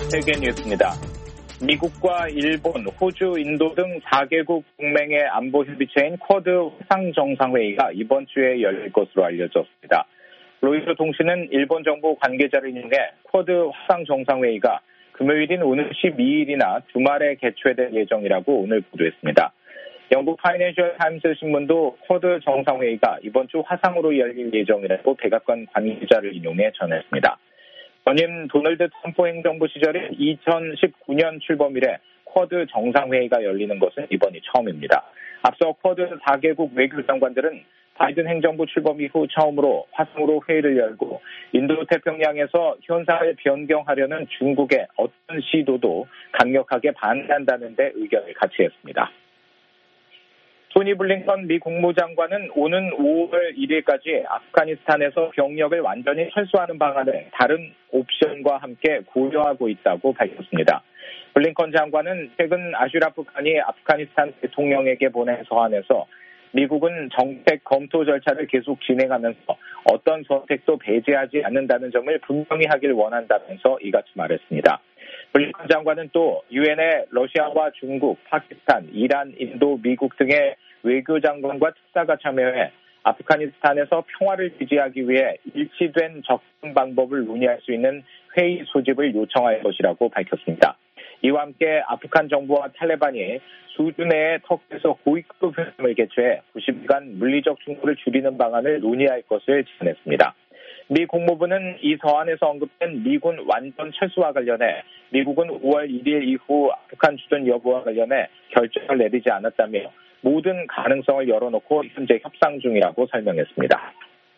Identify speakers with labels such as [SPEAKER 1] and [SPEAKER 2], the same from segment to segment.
[SPEAKER 1] 세계 뉴스입니다. 미국과 일본, 호주, 인도 등 4개국 동맹의 안보협의체인 쿼드 화상정상회의가 이번 주에 열릴 것으로 알려졌습니다. 로이터 통신은 일본 정부 관계자를 인용해 쿼드 화상정상회의가 금요일인 오늘 12일이나 주말에 개최될 예정이라고 오늘 보도했습니다. 영국 파이낸셜 타임스 신문도 쿼드 정상회의가 이번 주 화상으로 열릴 예정이라고 백악관 관계자를 인용해 전했습니다. 전임 도널드 트럼프 행정부 시절인 2019년 출범 이래 쿼드 정상회의가 열리는 것은 이번이 처음입니다. 앞서 쿼드 4개국 외교장관들은 바이든 행정부 출범 이후 처음으로 화상으로 회의를 열고 인도태평양에서 현상을 변경하려는 중국의 어떤 시도도 강력하게 반대한다는 데 의견을 같이 했습니다. 토니 블링컨 미 국무장관은 오는 5월 1일까지 아프가니스탄에서 병력을 완전히 철수하는 방안을 다른 옵션과 함께 고려하고 있다고 밝혔습니다. 블링컨 장관은 최근 아슈라프 가니 아프가니스탄 대통령에게 보낸 서한에서 미국은 정책 검토 절차를 계속 진행하면서 어떤 선택도 배제하지 않는다는 점을 분명히 하길 원한다면서 이같이 말했습니다. 블링컨 장관은 또 유엔에 러시아와 중국, 파키스탄, 이란, 인도, 미국 등의 외교장관과 특사가 참여해 아프가니스탄에서 평화를 지지하기 위해 일치된 접근 방법을 논의할 수 있는 회의 소집을 요청할 것이라고 밝혔습니다. 이와 함께 아프간 정부와 탈레반이 수주 내에 터키에서 고위급 회담을 개최해 90일간 물리적 충돌을 줄이는 방안을 논의할 것을 제안했습니다. 미 국무부는 이 서한에서 언급된 미군 완전 철수와 관련해 미국은 5월 1일 이후 아프간 주둔 여부와 관련해 결정을 내리지 않았다며 모든 가능성을 열어놓고 현재 협상 중이라고 설명했습니다.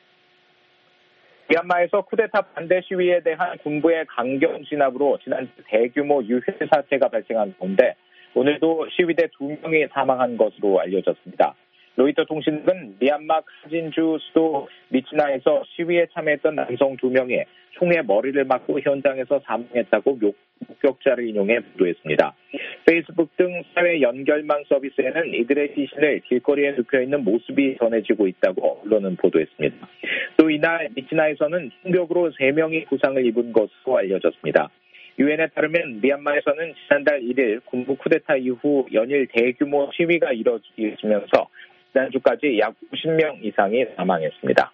[SPEAKER 1] 미얀마에서 쿠데타 반대 시위에 대한 군부의 강경 진압으로 지난주 대규모 유혈 사태가 발생한 가운데 오늘도 시위대 2명이 사망한 것으로 알려졌습니다. 로이터 통신은 미얀마 카진주 수도 미치나에서 시위에 참여했던 남성 2명이 총에 머리를 맞고 현장에서 사망했다고 목격자를 인용해 보도했습니다. 페이스북 등 사회 연결망 서비스에는 이들의 시신을 길거리에 눕혀있는 모습이 전해지고 있다고 언론은 보도했습니다. 또 이날 미치나에서는 충격으로 3명이 부상을 입은 것으로 알려졌습니다. 유엔에 따르면 미얀마에서는 지난달 1일 군부 쿠데타 이후 연일 대규모 시위가 이뤄지면서 지난주까지 약 50명 이상이 사망했습니다.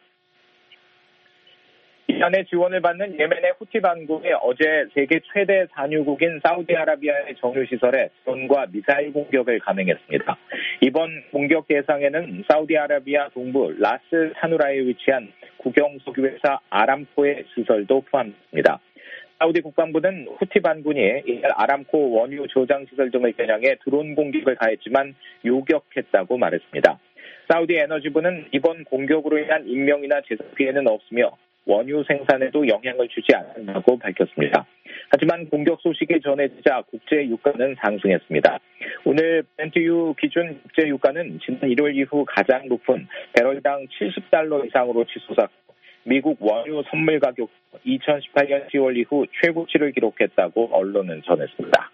[SPEAKER 1] 이란의 지원을 받는 예멘의 후티 반군이 어제 세계 최대 산유국인 사우디아라비아의 정유시설에 드론과 미사일 공격을 감행했습니다. 이번 공격 대상에는 사우디아라비아 동부 라스 사누라에 위치한 국영석유회사 아람코의 시설도 포함됩니다. 사우디 국방부는 후티 반군이 이날 아람코 원유 조장 시설 등을 겨냥해 드론 공격을 가했지만 요격했다고 말했습니다. 사우디 에너지부는 이번 공격으로 인한 인명이나 재산 피해는 없으며 원유 생산에도 영향을 주지 않는다고 밝혔습니다. 하지만 공격 소식이 전해지자 국제 유가는 상승했습니다. 오늘 벤트유 기준 국제 유가는 지난 1월 이후 가장 높은 배럴당 $70 이상으로 치솟았고 미국 원유 선물 가격 2018년 10월 이후 최고치를 기록했다고 언론은 전했습니다.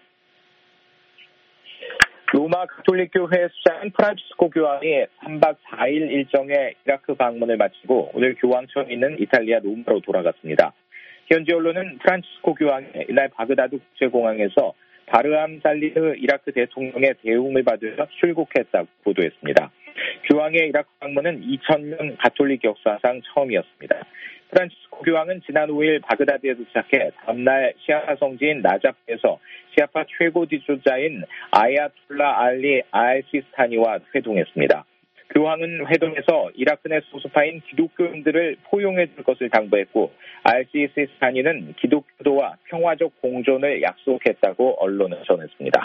[SPEAKER 1] 로마 가톨릭교회 수장인 프란치스코 교황이 3박 4일 일정의 이라크 방문을 마치고 오늘 교황청에 있는 이탈리아 로마로 돌아갔습니다. 현지 언론은 프란치스코 교황이 이날 바그다드 국제공항에서 바르함 살리흐 이라크 대통령의 대웅을 받으며 출국했다고 보도했습니다. 교황의 이라크 방문은 2000년 가톨릭 역사상 처음이었습니다. 프란치스코 교황은 지난 5일 바그다드에 도착해 다음날 시아파 성지인 나자프에서 시아파 최고 지도자인 아야톨라 알리 알시스타니와 회동했습니다. 교황은 회동에서 이라크 내 소수파인 기독교인들을 포용해 줄 것을 당부했고 알시스타니는 기독교도와 평화적 공존을 약속했다고 언론은 전했습니다.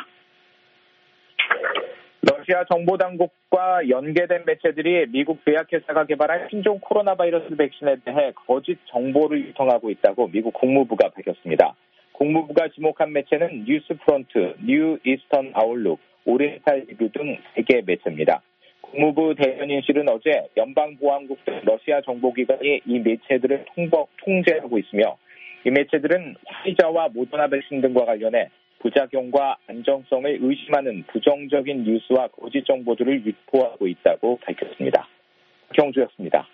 [SPEAKER 1] 러시아 정보당국과 연계된 매체들이 미국 제약회사가 개발한 신종 코로나 바이러스 백신에 대해 거짓 정보를 유통하고 있다고 미국 국무부가 밝혔습니다. 국무부가 지목한 매체는 뉴스프론트, 뉴 이스턴 아웃룩, 오리엔탈 리뷰 등 3개 매체입니다. 국무부 대변인실은 어제 연방보안국 등 러시아 정보기관이 이 매체들을 통제하고 있으며 이 매체들은 화이자와 모더나 백신 등과 관련해 부작용과 안정성을 의심하는 부정적인 뉴스와 거짓 정보들을 유포하고 있다고 밝혔습니다. 경주였습니다.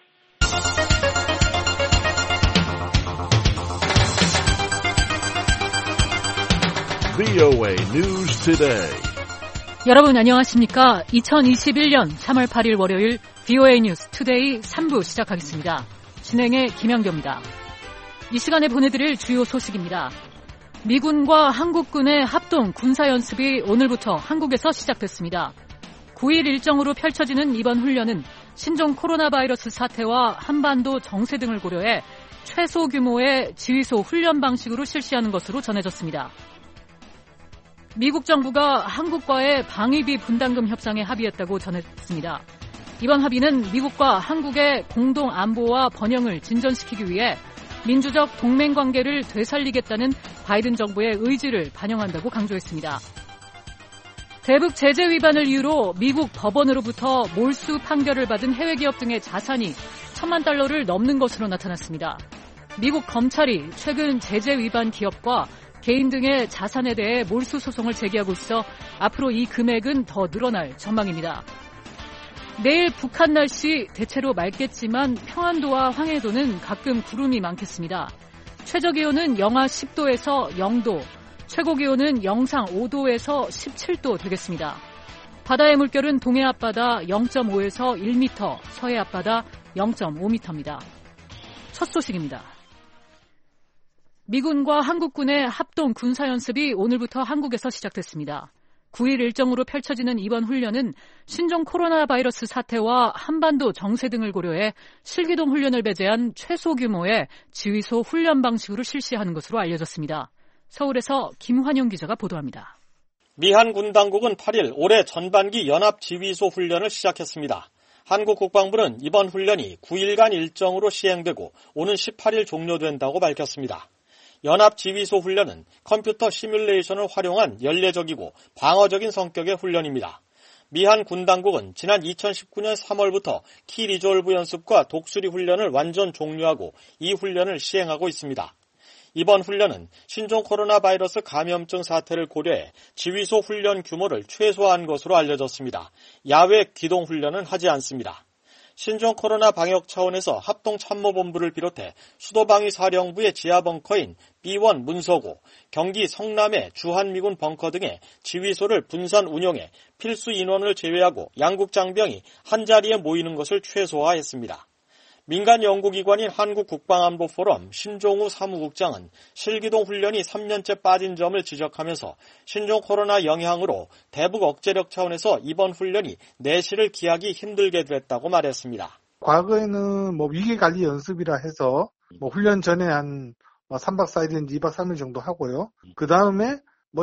[SPEAKER 2] VOA News Today.
[SPEAKER 3] 여러분 안녕하십니까? 2021년 3월 8일 월요일 VOA News Today 3부 시작하겠습니다. 진행의 김영교입니다. 이 시간에 보내드릴 주요 소식입니다. 미군과 한국군의 합동 군사연습이 오늘부터 한국에서 시작됐습니다. 9일 일정으로 펼쳐지는 이번 훈련은 신종 코로나 바이러스 사태와 한반도 정세 등을 고려해 최소 규모의 지휘소 훈련 방식으로 실시하는 것으로 전해졌습니다. 미국 정부가 한국과의 방위비 분담금 협상에 합의했다고 전했습니다. 이번 합의는 미국과 한국의 공동 안보와 번영을 진전시키기 위해 민주적 동맹 관계를 되살리겠다는 바이든 정부의 의지를 반영한다고 강조했습니다. 대북 제재 위반을 이유로 미국 법원으로부터 몰수 판결을 받은 해외 기업 등의 자산이 1,000만 달러를 넘는 것으로 나타났습니다. 미국 검찰이 최근 제재 위반 기업과 개인 등의 자산에 대해 몰수 소송을 제기하고 있어 앞으로 이 금액은 더 늘어날 전망입니다. 내일 북한 날씨 대체로 맑겠지만 평안도와 황해도는 가끔 구름이 많겠습니다. 최저기온은 영하 10도에서 0도, 최고기온은 영상 5도에서 17도 되겠습니다. 바다의 물결은 동해 앞바다 0.5에서 1m, 서해 앞바다 0.5m입니다. 첫 소식입니다. 미군과 한국군의 합동 군사연습이 오늘부터 한국에서 시작됐습니다. 9일 일정으로 펼쳐지는 이번 훈련은 신종 코로나 바이러스 사태와 한반도 정세 등을 고려해 실기동 훈련을 배제한 최소 규모의 지휘소 훈련 방식으로 실시하는 것으로 알려졌습니다. 서울에서 김환영 기자가 보도합니다.
[SPEAKER 4] 미한 군 당국은 8일 올해 전반기 연합지휘소 훈련을 시작했습니다. 한국 국방부는 이번 훈련이 9일간 일정으로 시행되고 오는 18일 종료된다고 밝혔습니다. 연합지휘소 훈련은 컴퓨터 시뮬레이션을 활용한 연례적이고 방어적인 성격의 훈련입니다. 미한 군 당국은 지난 2019년 3월부터 키 리졸브 연습과 독수리 훈련을 완전 종료하고 이 훈련을 시행하고 있습니다. 이번 훈련은 신종 코로나 바이러스 감염증 사태를 고려해 지휘소 훈련 규모를 최소화한 것으로 알려졌습니다. 야외 기동 훈련은 하지 않습니다. 신종 코로나 방역 차원에서 합동참모본부를 비롯해 수도방위사령부의 지하벙커인 B1 문서고, 경기 성남의 주한미군 벙커 등의 지휘소를 분산 운용해 필수 인원을 제외하고 양국 장병이 한자리에 모이는 것을 최소화했습니다. 민간 연구기관인 한국국방안보포럼 신종우 사무국장은 실기동 훈련이 3년째 빠진 점을 지적하면서 신종 코로나 영향으로 대북 억제력 차원에서 이번 훈련이 내실을 기하기 힘들게 됐다고 말했습니다.
[SPEAKER 5] 과거에는 위기관리 연습이라 해서 훈련 전에 한 3박 4일인지 2박 3일 정도 하고요. 그 다음에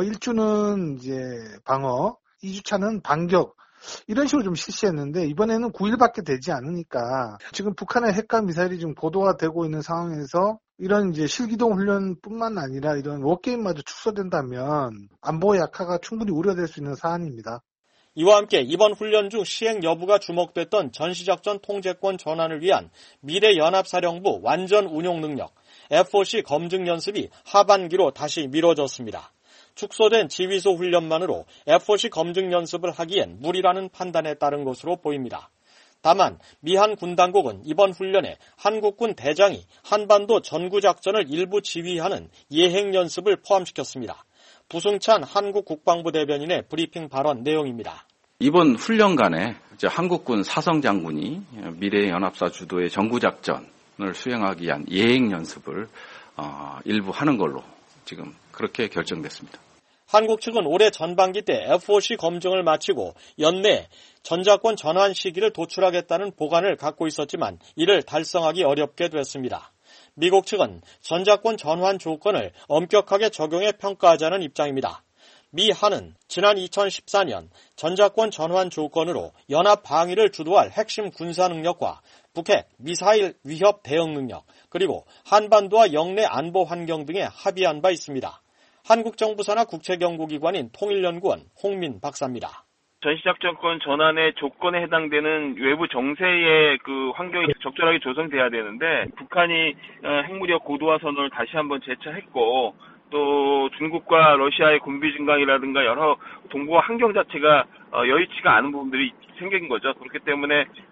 [SPEAKER 5] 1주는 이제 방어, 2주차는 반격, 이런 식으로 좀 실시했는데 이번에는 9일밖에 되지 않으니까 지금 북한의 핵과 미사일이 좀 보도가 되고 있는 상황에서 이런 이제 실기동 훈련뿐만 아니라 이런 워게임마저 축소된다면 안보 약화가 충분히 우려될 수 있는 사안입니다.
[SPEAKER 4] 이와 함께 이번 훈련 중 시행 여부가 주목됐던 전시작전 통제권 전환을 위한 미래연합사령부 완전 운용 능력 FOC 검증 연습이 하반기로 다시 미뤄졌습니다. 축소된 지휘소 훈련만으로 FOC 검증 연습을 하기엔 무리라는 판단에 따른 것으로 보입니다. 다만 미한 군 당국은 이번 훈련에 한국군 대장이 한반도 전구작전을 일부 지휘하는 예행 연습을 포함시켰습니다. 부승찬 한국 국방부 대변인의 브리핑 발언 내용입니다.
[SPEAKER 6] 이번 훈련간에 한국군 사성장군이 미래연합사 주도의 전구작전을 수행하기 위한 예행 연습을 일부 하는 걸로 지금 그렇게 결정됐습니다.
[SPEAKER 4] 한국 측은 올해 전반기 때 FOC 검증을 마치고 연내 전자권 전환 시기를 도출하겠다는 보관을 갖고 있었지만 이를 달성하기 어렵게 됐습니다. 미국 측은 전자권 전환 조건을 엄격하게 적용해 평가하자는 입장입니다. 미 한은 지난 2014년 전자권 전환 조건으로 연합 방위를 주도할 핵심 군사 능력과 북핵, 미사일 위협 대응 능력, 그리고 한반도와 영내 안보 환경 등에 합의한 바 있습니다. 한국 정부 산하 국책연구기관인 통일연구원 홍민 박사입니다.
[SPEAKER 7] 전시작전권 전환의 조건에 해당되는 외부 정세의 그 환경이 적절하게 조성돼야 되는데 북한이 핵무력 고도화 선언을 다시 한번 재차했고 또 중국과 러시아의 군비 증강이라든가 여러 동북아 환경 자체가 여의치가 않은 부분들이 생긴 거죠. 그렇기 때문에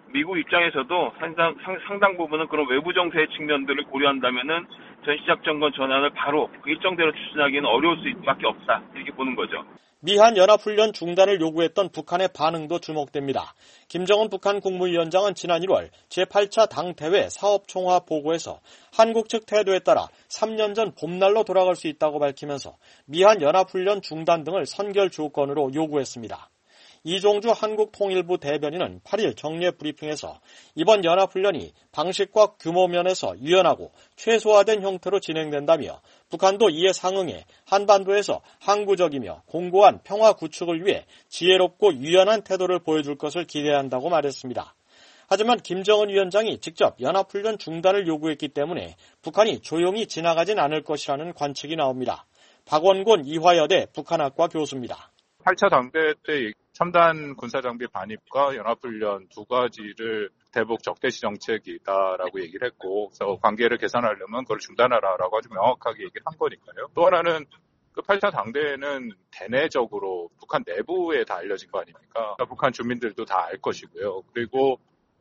[SPEAKER 7] 미국 입장에서도 상당 부분은 그런 외부 정세의 측면들을 고려한다면은 전시작전권 전환을 바로 그 일정대로 추진하기는 어려울 수밖에 없다. 이렇게 보는 거죠.
[SPEAKER 4] 미한 연합훈련 중단을 요구했던 북한의 반응도 주목됩니다. 김정은 북한 국무위원장은 지난 1월 제8차 당대회 사업총화 보고에서 한국 측 태도에 따라 3년 전 봄날로 돌아갈 수 있다고 밝히면서 미한 연합훈련 중단 등을 선결 조건으로 요구했습니다. 이종주 한국통일부 대변인은 8일 정례 브리핑에서 이번 연합훈련이 방식과 규모 면에서 유연하고 최소화된 형태로 진행된다며 북한도 이에 상응해 한반도에서 항구적이며 공고한 평화 구축을 위해 지혜롭고 유연한 태도를 보여줄 것을 기대한다고 말했습니다. 하지만 김정은 위원장이 직접 연합훈련 중단을 요구했기 때문에 북한이 조용히 지나가진 않을 것이라는 관측이 나옵니다. 박원곤 이화여대 북한학과 교수입니다.
[SPEAKER 8] 8차 당대 때 첨단 군사장비 반입과 연합훈련 두 가지를 대북 적대시 정책이다라고 얘기를 했고, 그래서 관계를 개선하려면 그걸 중단하라라고 아주 명확하게 얘기를 한 거니까요. 또 하나는 그 8차 당대에는 대내적으로 북한 내부에 다 알려진 거 아닙니까? 그러니까 북한 주민들도 다 알 것이고요. 그리고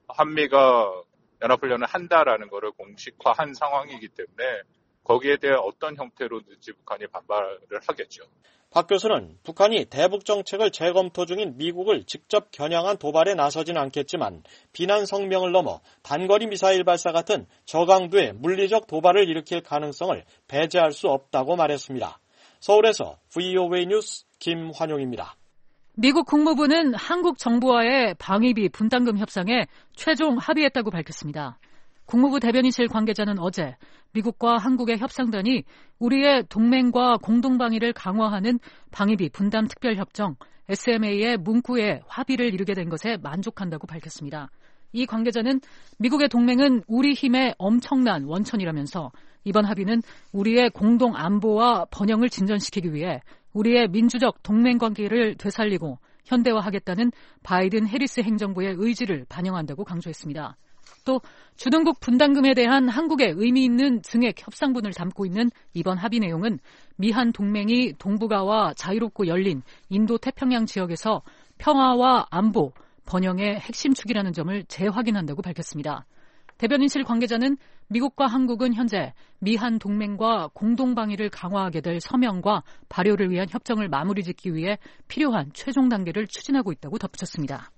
[SPEAKER 8] 한미가 연합훈련을 한다라는 거를 공식화한 상황이기 때문에 거기에 대해 어떤 형태로든지 북한이 반발을 하겠죠.
[SPEAKER 4] 박 교수는 북한이 대북 정책을 재검토 중인 미국을 직접 겨냥한 도발에 나서진 않겠지만 비난 성명을 넘어 단거리 미사일 발사 같은 저강도의 물리적 도발을 일으킬 가능성을 배제할 수 없다고 말했습니다. 서울에서 VOA 뉴스 김환용입니다.
[SPEAKER 3] 미국 국무부는 한국 정부와의 방위비 분담금 협상에 최종 합의했다고 밝혔습니다. 국무부 대변인실 관계자는 어제 미국과 한국의 협상단이 우리의 동맹과 공동방위를 강화하는 방위비 분담 특별협정 SMA의 문구에 합의를 이루게 된 것에 만족한다고 밝혔습니다. 이 관계자는 미국의 동맹은 우리 힘의 엄청난 원천이라면서 이번 합의는 우리의 공동 안보와 번영을 진전시키기 위해 우리의 민주적 동맹관계를 되살리고 현대화하겠다는 바이든 해리스 행정부의 의지를 반영한다고 강조했습니다. 또 주둔국 분담금에 대한 한국의 의미 있는 증액 협상분을 담고 있는 이번 합의 내용은 미한 동맹이 동북아와 자유롭고 열린 인도태평양 지역에서 평화와 안보, 번영의 핵심 축이라는 점을 재확인한다고 밝혔습니다. 대변인실 관계자는 미국과 한국은 현재 미한 동맹과 공동방위를 강화하게 될 서명과 발효를 위한 협정을 마무리 짓기 위해 필요한 최종 단계를 추진하고 있다고 덧붙였습니다.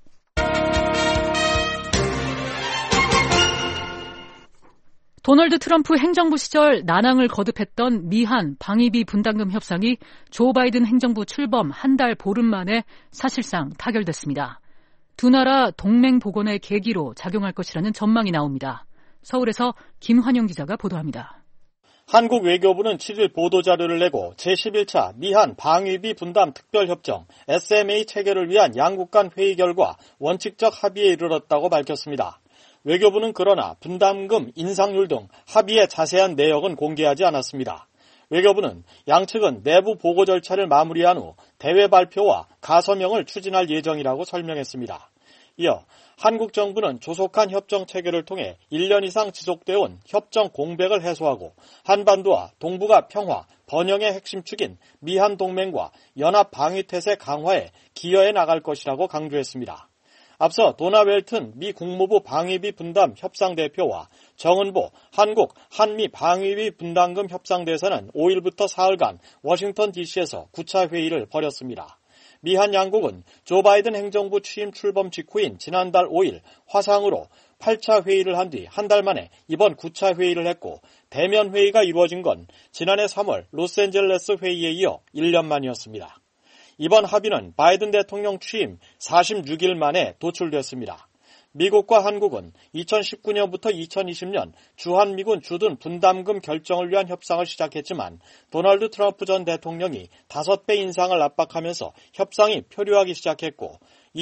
[SPEAKER 3] 도널드 트럼프 행정부 시절 난항을 거듭했던 미한 방위비 분담금 협상이 조 바이든 행정부 출범 한 달 보름 만에 사실상 타결됐습니다. 두 나라 동맹 복원의 계기로 작용할 것이라는 전망이 나옵니다. 서울에서 김환영 기자가 보도합니다.
[SPEAKER 4] 한국 외교부는 7일 보도자료를 내고 제11차 미한 방위비 분담 특별협정 SMA 체결을 위한 양국 간 회의 결과 원칙적 합의에 이르렀다고 밝혔습니다. 외교부는 그러나 분담금 인상률 등 합의의 자세한 내역은 공개하지 않았습니다. 외교부는 양측은 내부 보고 절차를 마무리한 후 대외 발표와 가서명을 추진할 예정이라고 설명했습니다. 이어 한국 정부는 조속한 협정 체결을 통해 1년 이상 지속되어 온 협정 공백을 해소하고 한반도와 동북아 평화, 번영의 핵심 축인 미한 동맹과 연합 방위 태세 강화에 기여해 나갈 것이라고 강조했습니다. 앞서 도나 웰튼 미 국무부 방위비 분담 협상대표와 정은보 한국 한미 방위비 분담금 협상대사는 5일부터 사흘간 워싱턴 DC에서 9차 회의를 벌였습니다. 미한 양국은 조 바이든 행정부 취임 출범 직후인 지난달 5일 화상으로 8차 회의를 한 뒤 한 달 만에 이번 9차 회의를 했고 대면 회의가 이루어진 건 지난해 3월 로스앤젤레스 회의에 이어 1년 만이었습니다. 이번 합의는 바이든 대통령 취임 46일 만에 도출됐습니다. 미국과 한국은 2019년부터 2020년 주한미군 주둔 분담금 결정을 위한 협상을 시작했지만 도널드 트럼프 전 대통령이 5배 인상을 압박하면서 협상이 표류하기 시작했고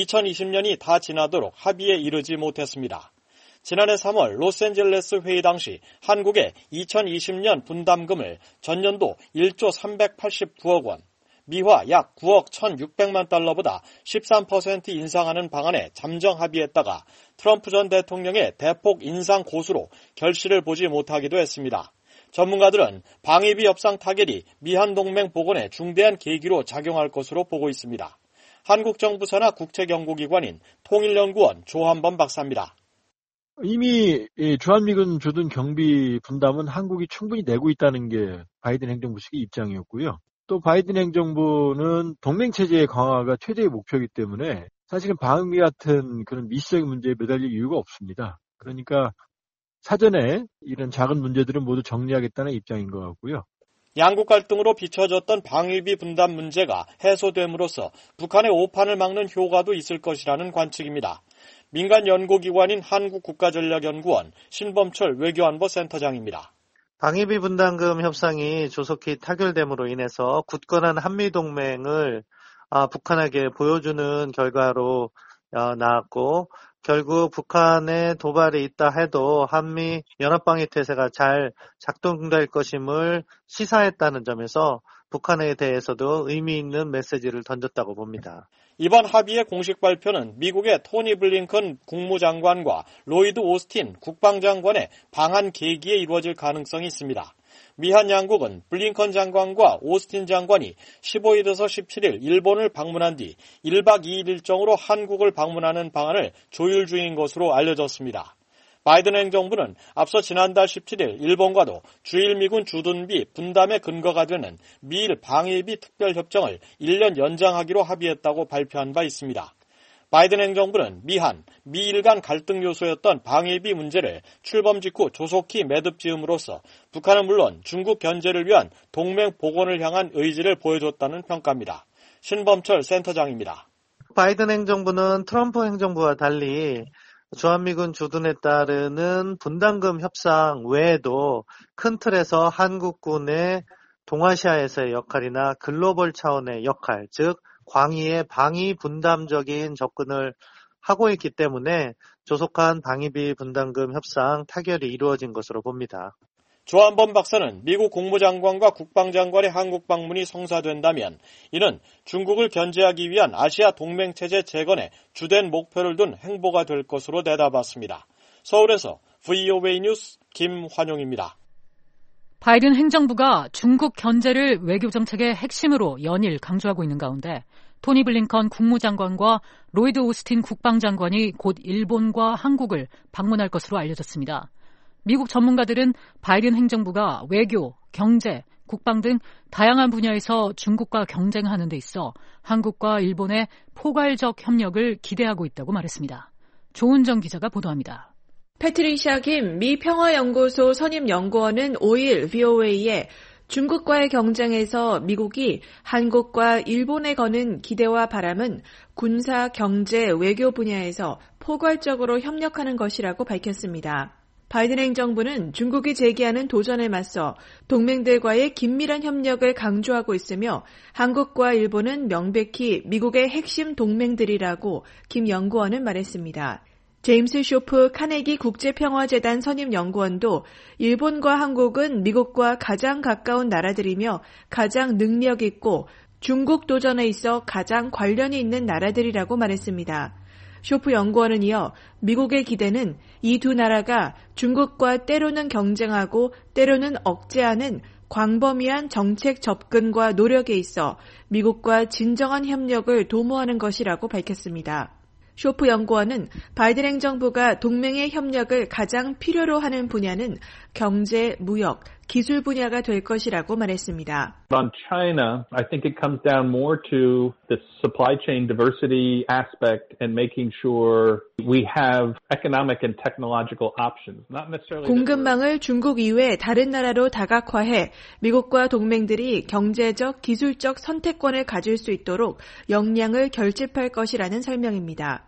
[SPEAKER 4] 2020년이 다 지나도록 합의에 이르지 못했습니다. 지난해 3월 로스앤젤레스 회의 당시 한국의 2020년 분담금을 전년도 1조 389억 원, 미화 약 9억 1,600만 달러보다 13% 인상하는 방안에 잠정 합의했다가 트럼프 전 대통령의 대폭 인상 고수로 결실을 보지 못하기도 했습니다. 전문가들은 방위비 협상 타결이 미한 동맹 복원에 중대한 계기로 작용할 것으로 보고 있습니다. 한국 정부 산하 국책연구기관인 통일연구원 조한범 박사입니다.
[SPEAKER 9] 이미 주한미군 주둔 경비 분담은 한국이 충분히 내고 있다는 게 바이든 행정부 측의 입장이었고요. 또 바이든 행정부는 동맹체제의 강화가 최대의 목표이기 때문에 사실은 방위 같은 그런 미시적인 문제에 매달릴 이유가 없습니다. 그러니까 사전에 이런 작은 문제들은 모두 정리하겠다는 입장인 것 같고요.
[SPEAKER 4] 양국 갈등으로 비춰졌던 방위비 분담 문제가 해소됨으로써 북한의 오판을 막는 효과도 있을 것이라는 관측입니다. 민간 연구기관인 한국국가전략연구원 신범철 외교안보센터장입니다.
[SPEAKER 10] 방위비 분담금 협상이 조속히 타결됨으로 인해서 굳건한 한미동맹을 북한에게 보여주는 결과로 나왔고 결국 북한의 도발이 있다 해도 한미 연합방위태세가 잘 작동될 것임을 시사했다는 점에서 북한에 대해서도 의미 있는 메시지를 던졌다고 봅니다.
[SPEAKER 4] 이번 합의의 공식 발표는 미국의 토니 블링컨 국무장관과 로이드 오스틴 국방장관의 방한 계기에 이루어질 가능성이 있습니다. 미한 양국은 블링컨 장관과 오스틴 장관이 15일에서 17일 일본을 방문한 뒤 1박 2일 일정으로 한국을 방문하는 방안을 조율 중인 것으로 알려졌습니다. 바이든 행정부는 앞서 지난달 17일 일본과도 주일 미군 주둔비 분담의 근거가 되는 미일 방위비 특별협정을 1년 연장하기로 합의했다고 발표한 바 있습니다. 바이든 행정부는 미한, 미일 간 갈등 요소였던 방위비 문제를 출범 직후 조속히 매듭 지음으로써 북한은 물론 중국 견제를 위한 동맹 복원을 향한 의지를 보여줬다는 평가입니다. 신범철 센터장입니다.
[SPEAKER 10] 바이든 행정부는 트럼프 행정부와 달리 주한미군 주둔에 따르는 분담금 협상 외에도 큰 틀에서 한국군의 동아시아에서의 역할이나 글로벌 차원의 역할, 즉 광의의 방위 분담적인 접근을 하고 있기 때문에 조속한 방위비 분담금 협상 타결이 이루어진 것으로 봅니다.
[SPEAKER 4] 조한범 박사는 미국 국무장관과 국방장관의 한국 방문이 성사된다면 이는 중국을 견제하기 위한 아시아 동맹체제 재건에 주된 목표를 둔 행보가 될 것으로 내다봤습니다. 서울에서 VOA 뉴스 김환용입니다.
[SPEAKER 3] 바이든 행정부가 중국 견제를 외교정책의 핵심으로 연일 강조하고 있는 가운데 토니 블링컨 국무장관과 로이드 오스틴 국방장관이 곧 일본과 한국을 방문할 것으로 알려졌습니다. 미국 전문가들은 바이든 행정부가 외교, 경제, 국방 등 다양한 분야에서 중국과 경쟁하는 데 있어 한국과 일본의 포괄적 협력을 기대하고 있다고 말했습니다. 조은정 기자가 보도합니다.
[SPEAKER 11] 패트리샤 김 미 평화연구소 선임연구원은 5일 VOA에 중국과의 경쟁에서 미국이 한국과 일본에 거는 기대와 바람은 군사, 경제, 외교 분야에서 포괄적으로 협력하는 것이라고 밝혔습니다. 바이든 행정부는 중국이 제기하는 도전에 맞서 동맹들과의 긴밀한 협력을 강조하고 있으며 한국과 일본은 명백히 미국의 핵심 동맹들이라고 김 연구원은 말했습니다. 제임스 쇼프 카네기 국제평화재단 선임연구원도 일본과 한국은 미국과 가장 가까운 나라들이며 가장 능력 있고 중국 도전에 있어 가장 관련이 있는 나라들이라고 말했습니다. 쇼프 연구원은 이어 미국의 기대는 이 두 나라가 중국과 때로는 경쟁하고 때로는 억제하는 광범위한 정책 접근과 노력에 있어 미국과 진정한 협력을 도모하는 것이라고 밝혔습니다. 쇼프 연구원은 바이든 행정부가 동맹의 협력을 가장 필요로 하는 분야는 경제, 무역, 기술 분야가 될 것이라고 말했습니다.
[SPEAKER 12] On China, I think it comes down more to the supply chain diversity aspect and making sure we have economic and technological options. Not necessarily
[SPEAKER 11] 공급망을 중국 이외 다른 나라로 다각화해 미국과 동맹들이 경제적, 기술적 선택권을 가질 수 있도록 역량을 결집할 것이라는 설명입니다.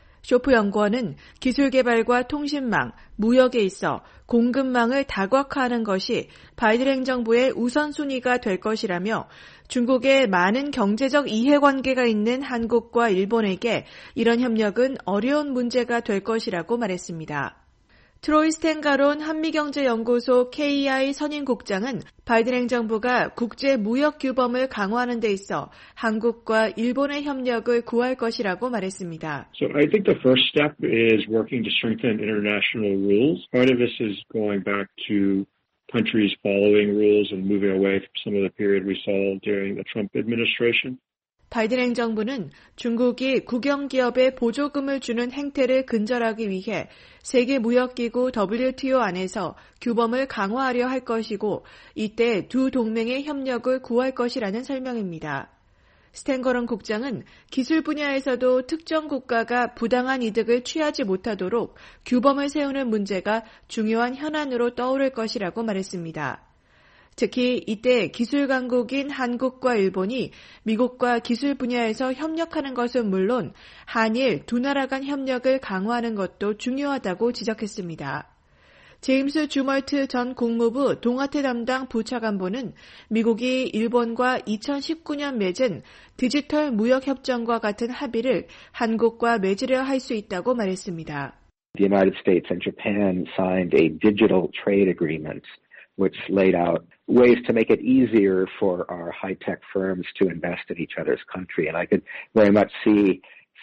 [SPEAKER 11] 쇼프 연구원은 기술 개발과 통신망, 무역에 있어 공급망을 다각화하는 것이 바이든 행정부의 우선순위가 될 것이라며 중국에 많은 경제적 이해관계가 있는 한국과 일본에게 이런 협력은 어려운 문제가 될 것이라고 말했습니다. 트로이 스텐가론 한미경제연구소 KEI 선임국장은 바이든 행정부가 국제무역규범을 강화하는 데 있어 한국과 일본의 협력을 구할 것이라고 말했습니다.
[SPEAKER 13] So I think the first step is working to strengthen international rules. Part of this is going back to countries following rules and moving away from some of the period we saw during the Trump administration.
[SPEAKER 11] 바이든 행정부는 중국이 국영기업에 보조금을 주는 행태를 근절하기 위해 세계무역기구 WTO 안에서 규범을 강화하려 할 것이고 이때 두 동맹의 협력을 구할 것이라는 설명입니다. 스탠거런 국장은 기술 분야에서도 특정 국가가 부당한 이득을 취하지 못하도록 규범을 세우는 문제가 중요한 현안으로 떠오를 것이라고 말했습니다. 특히 이때 기술 강국인 한국과 일본이 미국과 기술 분야에서 협력하는 것은 물론 한일 두 나라 간 협력을 강화하는 것도 중요하다고 지적했습니다. 제임스 주멀트 전 국무부 동아태 담당 부차관보는 미국이 일본과 2019년 맺은 디지털 무역협정과 같은 합의를 한국과 맺으려 할 수 있다고 말했습니다.
[SPEAKER 14] The United States and Japan signed a digital trade agreement which laid out ways to make it easier for our high-tech firms to invest in each other's country. And I could very much see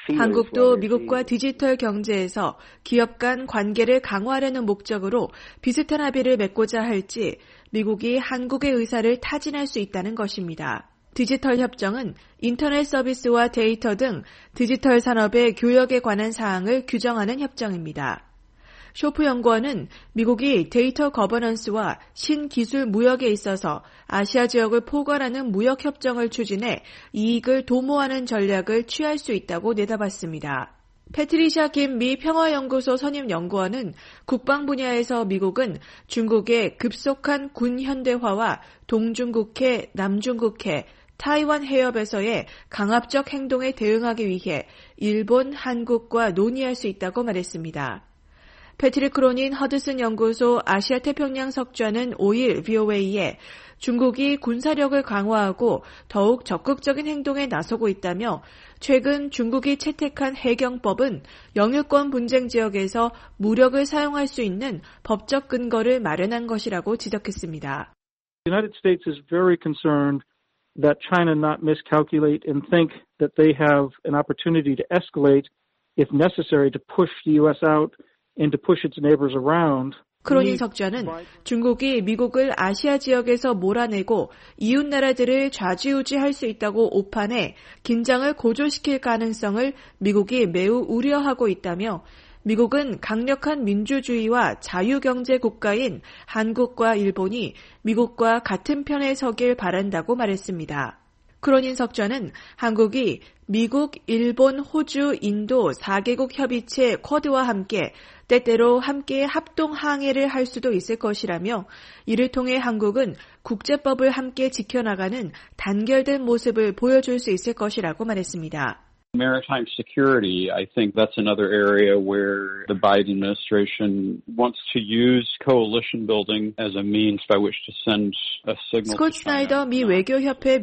[SPEAKER 11] 한국도 미국과 디지털 경제에서 기업 간 관계를 강화하려는 목적으로 비슷한 합의를 맺고자 할지 미국이 한국의 의사를 타진할 수 있다는 것입니다. 디지털 협정은 인터넷 서비스와 데이터 등 디지털 산업의 교역에 관한 사항을 규정하는 협정입니다. 쇼프 연구원은 미국이 데이터 거버넌스와 신기술 무역에 있어서 아시아 지역을 포괄하는 무역협정을 추진해 이익을 도모하는 전략을 취할 수 있다고 내다봤습니다. 패트리샤 김 미 평화연구소 선임 연구원은 국방 분야에서 미국은 중국의 급속한 군 현대화와 동중국해, 남중국해, 타이완 해협에서의 강압적 행동에 대응하기 위해 일본, 한국과 논의할 수 있다고 말했습니다. 패트릭 크로닌 허드슨 연구소 아시아 태평양 석좌는 5일 VOA에 중국이 군사력을 강화하고 더욱 적극적인 행동에 나서고 있다며 최근 중국이 채택한 해경법은 영유권 분쟁 지역에서 무력을 사용할 수 있는 법적 근거를 마련한 것이라고 지적했습니다.
[SPEAKER 15] The United States is very concerned that China not miscalculate and think that they have an opportunity to escalate if necessary to push the U.S. out and to push its neighbors around.
[SPEAKER 11] 크로닌 석좌는 중국이 미국을 아시아 지역에서 몰아내고 이웃 나라들을 좌지우지할 수 있다고 오판해 긴장을 고조시킬 가능성을 미국이 매우 우려하고 있다며 미국은 강력한 민주주의와 자유경제 국가인 한국과 일본이 미국과 같은 편에 서길 바란다고 말했습니다. 크로닌 석좌는 한국이 미국, 일본, 호주, 인도 4개국 협의체 쿼드와 함께 때때로 함께 합동 항해를 할 수도 있을 것이라며 이를 통해 한국은 국제법을 함께 지켜나가는 단결된 모습을 보여줄 수 있을 것이라고 말했습니다.
[SPEAKER 16] Maritime security, I think that's another area where the Biden administration wants to use coalition building as a means by which to send a signal.
[SPEAKER 11] 스콧 스나이더 미 외교협회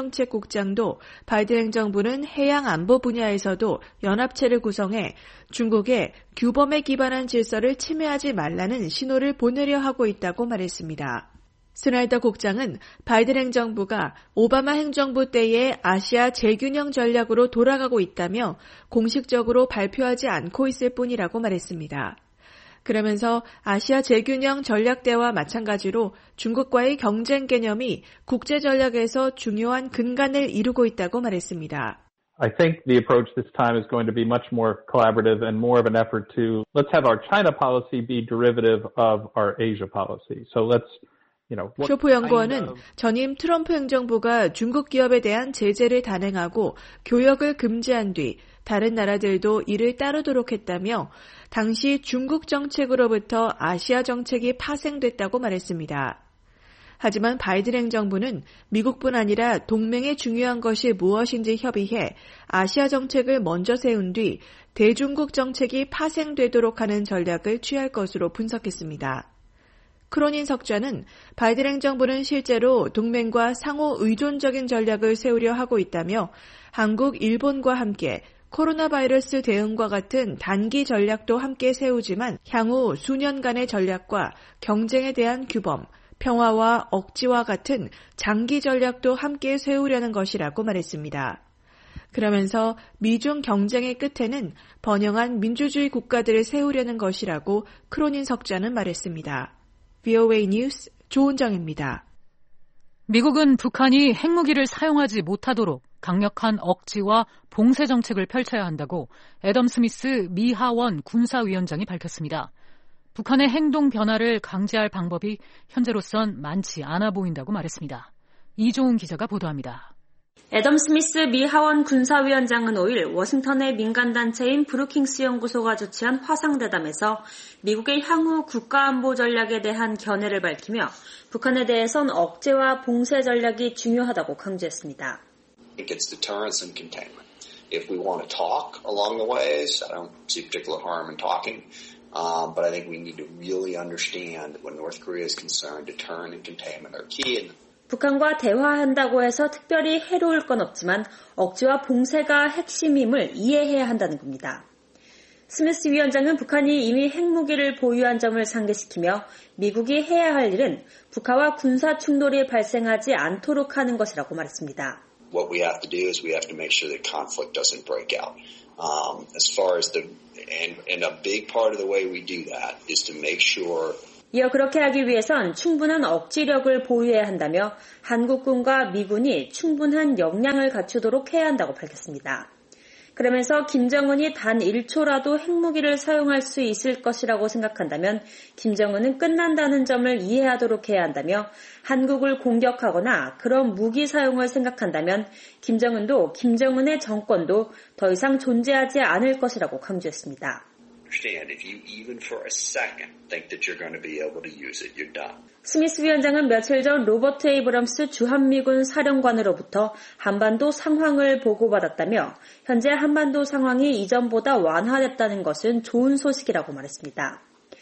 [SPEAKER 11] 미한정책국장도 바이든 행정부는 해양 안보 분야에서도 연합체를 구성해 중국에 규범에 기반한 질서를 침해하지 말라는 신호를 보내려 하고 있다고 말했습니다. 스나이더 국장은 바이든 행정부가 오바마 행정부 때의 아시아 재균형 전략으로 돌아가고 있다며 공식적으로 발표하지 않고 있을 뿐이라고 말했습니다. 그러면서 아시아 재균형 전략대와 마찬가지로 중국과의 경쟁 개념이 국제 전략에서 중요한 근간을 이루고 있다고 말했습니다.
[SPEAKER 12] I think the approach this time is going to be much more collaborative and more of an effort to let's have our China policy be derivative of our Asia policy. So let's
[SPEAKER 11] 쇼프 연구원은 전임 트럼프 행정부가 중국 기업에 대한 제재를 단행하고 교역을 금지한 뒤 다른 나라들도 이를 따르도록 했다며 당시 중국 정책으로부터 아시아 정책이 파생됐다고 말했습니다. 하지만 바이든 행정부는 미국뿐 아니라 동맹에 중요한 것이 무엇인지 협의해 아시아 정책을 먼저 세운 뒤 대중국 정책이 파생되도록 하는 전략을 취할 것으로 분석했습니다. 크로닌 석좌는 바이든 행정부는 실제로 동맹과 상호 의존적인 전략을 세우려 하고 있다며 한국, 일본과 함께 코로나 바이러스 대응과 같은 단기 전략도 함께 세우지만 향후 수년간의 전략과 경쟁에 대한 규범, 평화와 억지와 같은 장기 전략도 함께 세우려는 것이라고 말했습니다. 그러면서 미중 경쟁의 끝에는 번영한 민주주의 국가들을 세우려는 것이라고 크로닌 석좌는 말했습니다. VOA 뉴스 조은정입니다.
[SPEAKER 3] 미국은 북한이 핵무기를 사용하지 못하도록 강력한 억지와 봉쇄 정책을 펼쳐야 한다고 애덤 스미스 미 하원 군사위원장이 밝혔습니다. 북한의 행동 변화를 강제할 방법이 현재로선 많지 않아 보인다고 말했습니다. 이종훈 기자가 보도합니다.
[SPEAKER 17] 애덤 스미스 미 하원 군사위원장은 5일 워싱턴의 민간단체인 브루킹스 연구소가 주최한 화상대담에서 미국의 향후 국가안보 전략에 대한 견해를 밝히며 북한에 대해선 억제와 봉쇄 전략이 중요하다고 강조했습니다.
[SPEAKER 18] I think it's deterrence and containment. If we want to talk along the ways, I don't see particular harm in talking. But I think we need to really understand that when North Korea is concerned, deterrence and containment are key.
[SPEAKER 17] 북한과 대화한다고 해서 특별히 해로울 건 없지만 억지와 봉쇄가 핵심임을 이해해야 한다는 겁니다. 스미스 위원장은 북한이 이미 핵무기를 보유한 점을 상기시키며 미국이 해야 할 일은 북한과 군사 충돌이 발생하지 않도록 하는 것이라고 말했습니다.
[SPEAKER 18] What we have to do is we have to make sure that conflict doesn't break out. As far as and a big part of the way we do that is to make sure.
[SPEAKER 17] 이어 그렇게 하기 위해선 충분한 억지력을 보유해야 한다며 한국군과 미군이 충분한 역량을 갖추도록 해야 한다고 밝혔습니다. 그러면서 김정은이 단 1초라도 핵무기를 사용할 수 있을 것이라고 생각한다면 김정은은 끝난다는 점을 이해하도록 해야 한다며 한국을 공격하거나 그런 무기 사용을 생각한다면 김정은도 김정은의 정권도 더 이상 존재하지 않을 것이라고 강조했습니다.
[SPEAKER 18] If you even for a second think that you're going to be able to use it, you're done.
[SPEAKER 17] 스미스 위원장은 며칠 전 로버트 에이브럼스 주한미군 사령관으로부터 한반도 상황을 보고받았다며 현재 한반도 상황이 이전보다 완화됐다는 것은 좋은 소식이라고 말했습니다.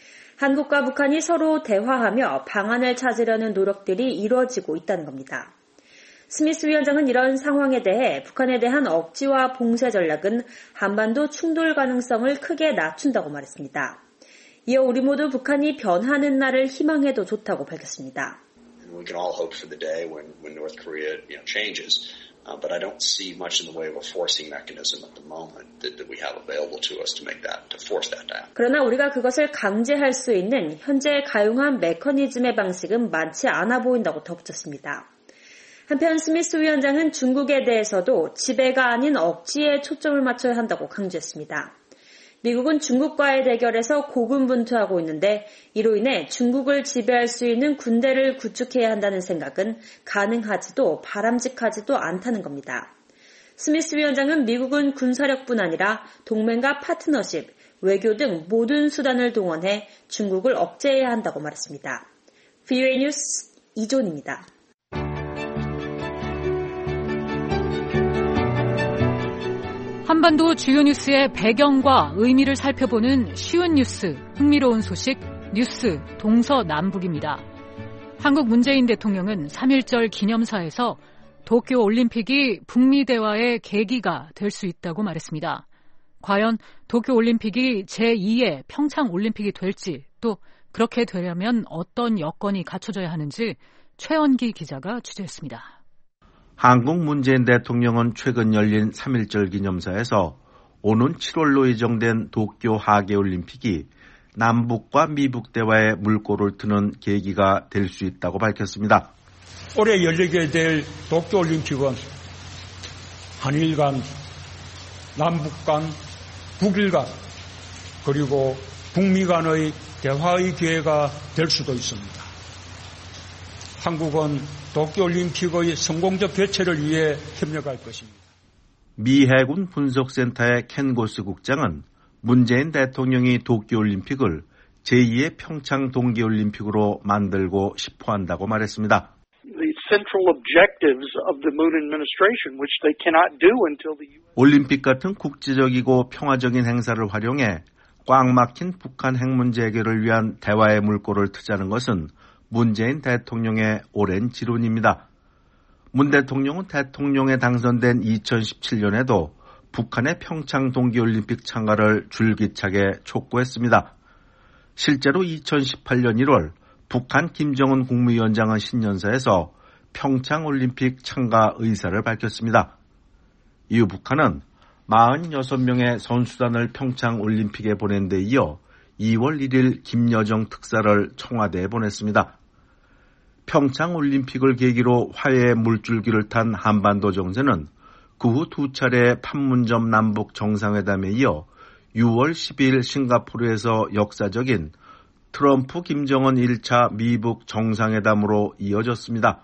[SPEAKER 17] 한국과 북한이 서로 대화하며 방안을 찾으려는 노력들이 이루어지고 있다는 겁니다. 스미스 위원장은 이런 상황에 대해 북한에 대한 억지와 봉쇄 전략은 한반도 충돌 가능성을 크게 낮춘다고 말했습니다. 이어 우리 모두 북한이 변하는 날을 희망해도 좋다고 밝혔습니다.
[SPEAKER 18] We can all hope for the day when North Korea changes, but I don't see much in the way of a forcing mechanism at the moment that we have available to us to force that down.
[SPEAKER 17] 그러나 우리가 그것을 강제할 수 있는 현재 가용한 메커니즘의 방식은 많지 않아 보인다고 덧붙였습니다. 한편 스미스 위원장은 중국에 대해서도 지배가 아닌 억지에 초점을 맞춰야 한다고 강조했습니다. 미국은 중국과의 대결에서 고군분투하고 있는데 이로 인해 중국을 지배할 수 있는 군대를 구축해야 한다는 생각은 가능하지도 바람직하지도 않다는 겁니다. 스미스 위원장은 미국은 군사력뿐 아니라 동맹과 파트너십, 외교 등 모든 수단을 동원해 중국을 억제해야 한다고 말했습니다. VOA 뉴스 이존입니다.
[SPEAKER 3] 한반도 주요 뉴스의 배경과 의미를 살펴보는 쉬운 뉴스, 흥미로운 소식, 뉴스 동서남북입니다. 한국 문재인 대통령은 3.1절 기념사에서 도쿄올림픽이 북미 대화의 계기가 될 수 있다고 말했습니다. 과연 도쿄올림픽이 제2의 평창올림픽이 될지 또 그렇게 되려면 어떤 여건이 갖춰져야 하는지 최원기 기자가 취재했습니다.
[SPEAKER 19] 한국 문재인 대통령은 최근 열린 3.1절 기념사에서 오는 7월로 예정된 도쿄 하계올림픽이 남북과 미북 대화의 물꼬를 트는 계기가 될 수 있다고 밝혔습니다.
[SPEAKER 20] 올해 열리게 될 도쿄올림픽은 한일 간, 남북 간, 북일 간, 그리고 북미 간의 대화의 기회가 될 수도 있습니다. 한국은 도쿄올림픽의 성공적 개최를 위해 협력할 것입니다.
[SPEAKER 19] 미 해군 분석센터의 켄 고스 국장은 문재인 대통령이 도쿄올림픽을 제2의 평창 동계올림픽으로 만들고 싶어 한다고 말했습니다.
[SPEAKER 21] The central objectives of the Moon administration, which they cannot do until the U.S.
[SPEAKER 19] 올림픽 같은 국제적이고 평화적인 행사를 활용해 꽉 막힌 북한 핵 문제 해결을 위한 대화의 물꼬를 트자는 것은 문재인 대통령의 오랜 지론입니다. 문 대통령은 대통령에 당선된 2017년에도 북한의 평창 동계올림픽 참가를 줄기차게 촉구했습니다. 실제로 2018년 1월 북한 김정은 국무위원장은 신년사에서 평창올림픽 참가 의사를 밝혔습니다. 이후 북한은 46명의 선수단을 평창올림픽에 보낸 데 이어 2월 1일 김여정 특사를 청와대에 보냈습니다. 평창올림픽을 계기로 화해의 물줄기를 탄 한반도 정세는 그 후 두 차례 판문점 남북 정상회담에 이어 6월 12일 싱가포르에서 역사적인 트럼프 김정은 1차 미북 정상회담으로 이어졌습니다.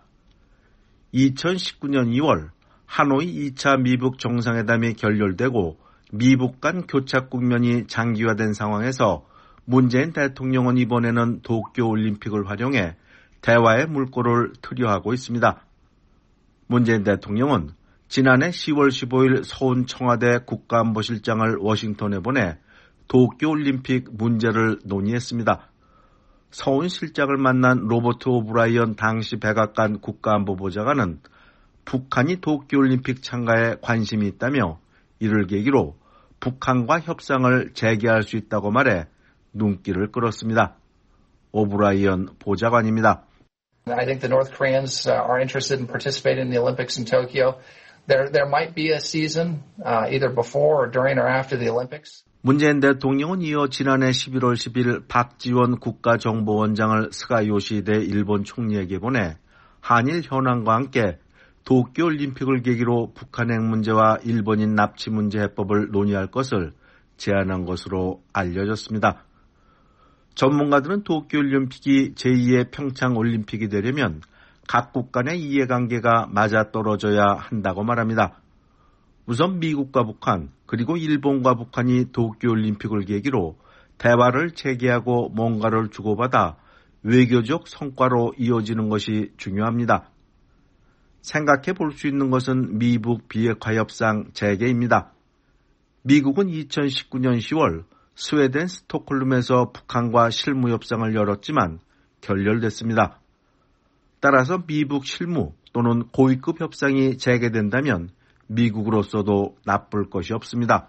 [SPEAKER 19] 2019년 2월 하노이 2차 미북 정상회담이 결렬되고 미북 간 교착 국면이 장기화된 상황에서 문재인 대통령은 이번에는 도쿄올림픽을 활용해 대화의 물꼬를 트려하고 있습니다. 문재인 대통령은 지난해 10월 15일 서훈 청와대 국가안보실장을 워싱턴에 보내 도쿄올림픽 문제를 논의했습니다. 서훈 실장을 만난 로버트 오브라이언 당시 백악관 국가안보보좌관은 북한이 도쿄올림픽 참가에 관심이 있다며 이를 계기로 북한과 협상을 재개할 수 있다고 말해 눈길을 끌었습니다. 오브라이언 보좌관입니다.
[SPEAKER 1] I think the North Koreans are interested in participating in the Olympics in Tokyo. There might be a season either before or during or after the Olympics.
[SPEAKER 19] 문재인 대통령은 이어 지난해 11월 10일 박지원 국가정보원장을 스가 요시히데 일본 총리에게 보내 한일 현황과 함께 도쿄올림픽을 계기로 북한 핵 문제와 일본인 납치 문제 해법을 논의할 것을 제안한 것으로 알려졌습니다. 전문가들은 도쿄올림픽이 제2의 평창올림픽이 되려면 각국 간의 이해관계가 맞아떨어져야 한다고 말합니다. 우선 미국과 북한 그리고 일본과 북한이 도쿄올림픽을 계기로 대화를 재개하고 뭔가를 주고받아 외교적 성과로 이어지는 것이 중요합니다. 생각해 볼 수 있는 것은 미북 비핵화 협상 재개입니다. 미국은 2019년 10월 스웨덴 스톡홀름에서 북한과 실무 협상을 열었지만 결렬됐습니다. 따라서 미북 실무 또는 고위급 협상이 재개된다면 미국으로서도 나쁠 것이 없습니다.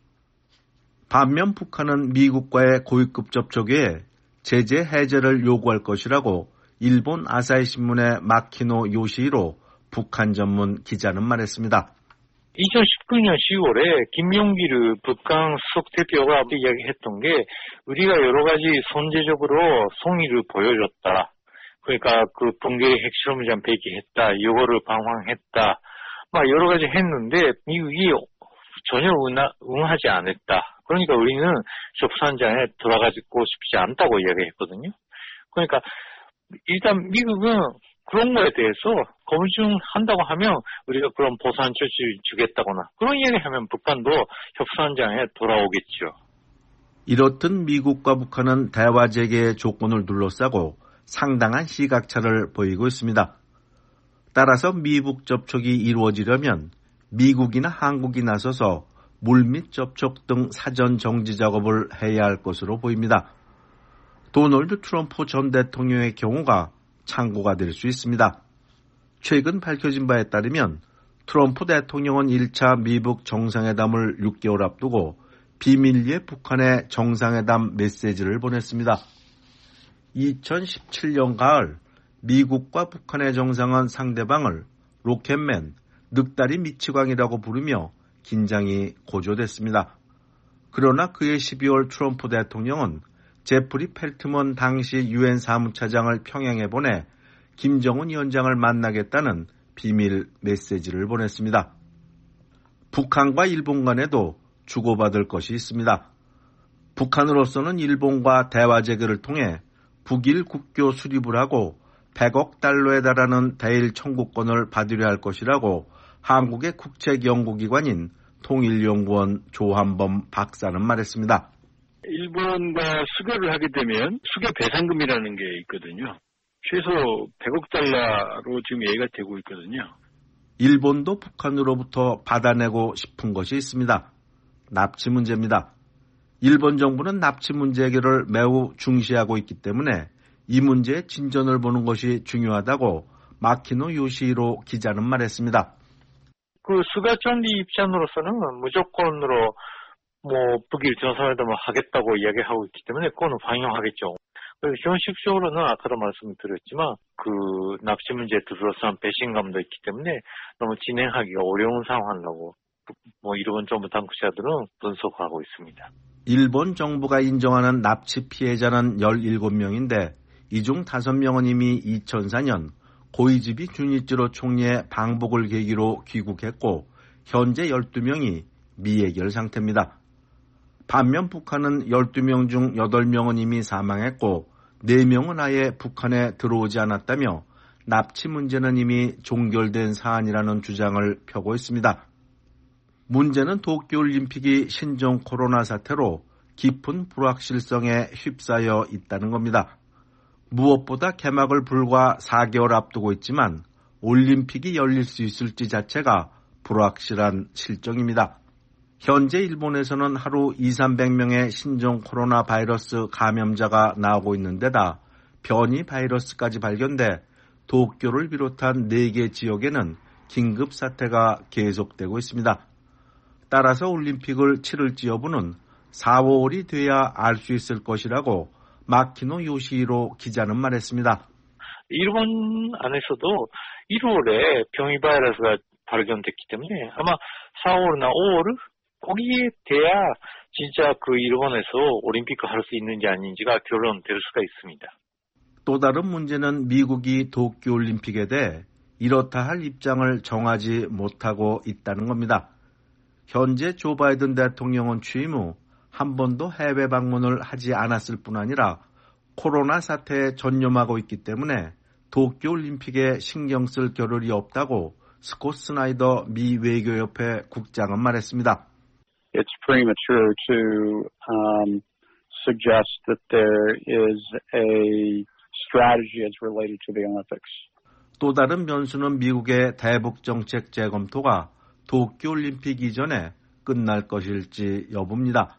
[SPEAKER 19] 반면 북한은 미국과의 고위급 접촉에 제재 해제를 요구할 것이라고 일본 아사히 신문의 마키노 요시히로 북한 전문 기자는 말했습니다.
[SPEAKER 22] 2019년 10월에 김용기르 북한 수석 대표가 이야기했던 게 우리가 여러 가지 선제적으로 성의를 보여줬다. 그러니까 그 붕괴의 핵실험장 배기했다. 이거를 방황했다. 막 여러 가지 했는데 미국이 전혀 응하지 않았다. 그러니까 우리는 협상장에 들어가고 싶지 않다고 이야기했거든요. 그러니까 일단 미국은 그런 거에 대해서 검증한다고 하면 우리가 그런 보상 조치를 주겠다거나 그런 얘기하면 북한도 협상장에 돌아오겠죠.
[SPEAKER 19] 이렇듯 미국과 북한은 대화 재개의 조건을 둘러싸고 상당한 시각차를 보이고 있습니다. 따라서 미북 접촉이 이루어지려면 미국이나 한국이 나서서 물밑 접촉 등 사전 정지 작업을 해야 할 것으로 보입니다. 도널드 트럼프 전 대통령의 경우가 참고가 될 수 있습니다. 최근 밝혀진 바에 따르면 트럼프 대통령은 1차 미북 정상회담을 6개월 앞두고 비밀리에 북한에 정상회담 메시지를 보냈습니다. 2017년 가을 미국과 북한의 정상은 상대방을 로켓맨, 늑다리 미치광이라고 부르며 긴장이 고조됐습니다. 그러나 그해 12월 트럼프 대통령은 제프리 펠트먼 당시 유엔 사무차장을 평양에 보내 김정은 위원장을 만나겠다는 비밀 메시지를 보냈습니다. 북한과 일본 간에도 주고받을 것이 있습니다. 북한으로서는 일본과 대화 재개를 통해 북일 국교 수립을 하고 100억 달러에 달하는 대일 청구권을 받으려 할 것이라고 한국의 국책연구기관인 통일연구원 조한범 박사는 말했습니다.
[SPEAKER 23] 일본과 수교를 하게 되면 수교 배상금이라는 게 있거든요. 최소 100억 달러로 지금 얘기가 되고 있거든요.
[SPEAKER 19] 일본도 북한으로부터 받아내고 싶은 것이 있습니다. 납치 문제입니다. 일본 정부는 납치 문제 해결을 매우 중시하고 있기 때문에 이 문제의 진전을 보는 것이 중요하다고 마키노 요시히로 기자는 말했습니다.
[SPEAKER 22] 그 스가 총리 입장으로서는 무조건으로 북일 정상회담을 하겠다고 이야기하고 있기 때문에 그거는 반영하겠죠. 현실적으로는 아까도 말씀드렸지만 그 납치 문제에 둘러싼 배신감도 있기 때문에 너무 진행하기가 어려운 상황이라고 일본 정부 당국자들은 분석하고 있습니다.
[SPEAKER 19] 일본 정부가 인정하는 납치 피해자는 17명인데 이 중 5명은 이미 2004년 고이즈미 주니치로 총리의 방북을 계기로 귀국했고 현재 12명이 미해결 상태입니다. 반면 북한은 12명 중 8명은 이미 사망했고 4명은 아예 북한에 들어오지 않았다며 납치 문제는 이미 종결된 사안이라는 주장을 펴고 있습니다. 문제는 도쿄올림픽이 신종 코로나 사태로 깊은 불확실성에 휩싸여 있다는 겁니다. 무엇보다 개막을 불과 4개월 앞두고 있지만 올림픽이 열릴 수 있을지 자체가 불확실한 실정입니다. 현재 일본에서는 하루 200~300명의 신종 코로나 바이러스 감염자가 나오고 있는 데다 변이 바이러스까지 발견돼 도쿄를 비롯한 4개 지역에는 긴급 사태가 계속되고 있습니다. 따라서 올림픽을 치를지 여부는 4, 5월이 돼야 알 수 있을 것이라고 마키노 요시히로 기자는 말했습니다.
[SPEAKER 22] 일본 안에서도 1월에 변이 바이러스가 발견됐기 때문에 아마 4월이나 5월 거기에 돼야 진짜 그 일본에서 올림픽을 할 수 있는지 아닌지가 결론될 수가 있습니다.
[SPEAKER 19] 또 다른 문제는 미국이 도쿄올림픽에 대해 이렇다 할 입장을 정하지 못하고 있다는 겁니다. 현재 조 바이든 대통령은 취임 후 한 번도 해외 방문을 하지 않았을 뿐 아니라 코로나 사태에 전념하고 있기 때문에 도쿄올림픽에 신경 쓸 겨를이 없다고 스콧 스나이더 미 외교협회 국장은 말했습니다.
[SPEAKER 2] It's premature to suggest that there is a strategy as related to the Olympics.
[SPEAKER 19] 또 다른 변수는 미국의 대북 정책 재검토가 도쿄올림픽 이전에 끝날 것일지 여부입니다.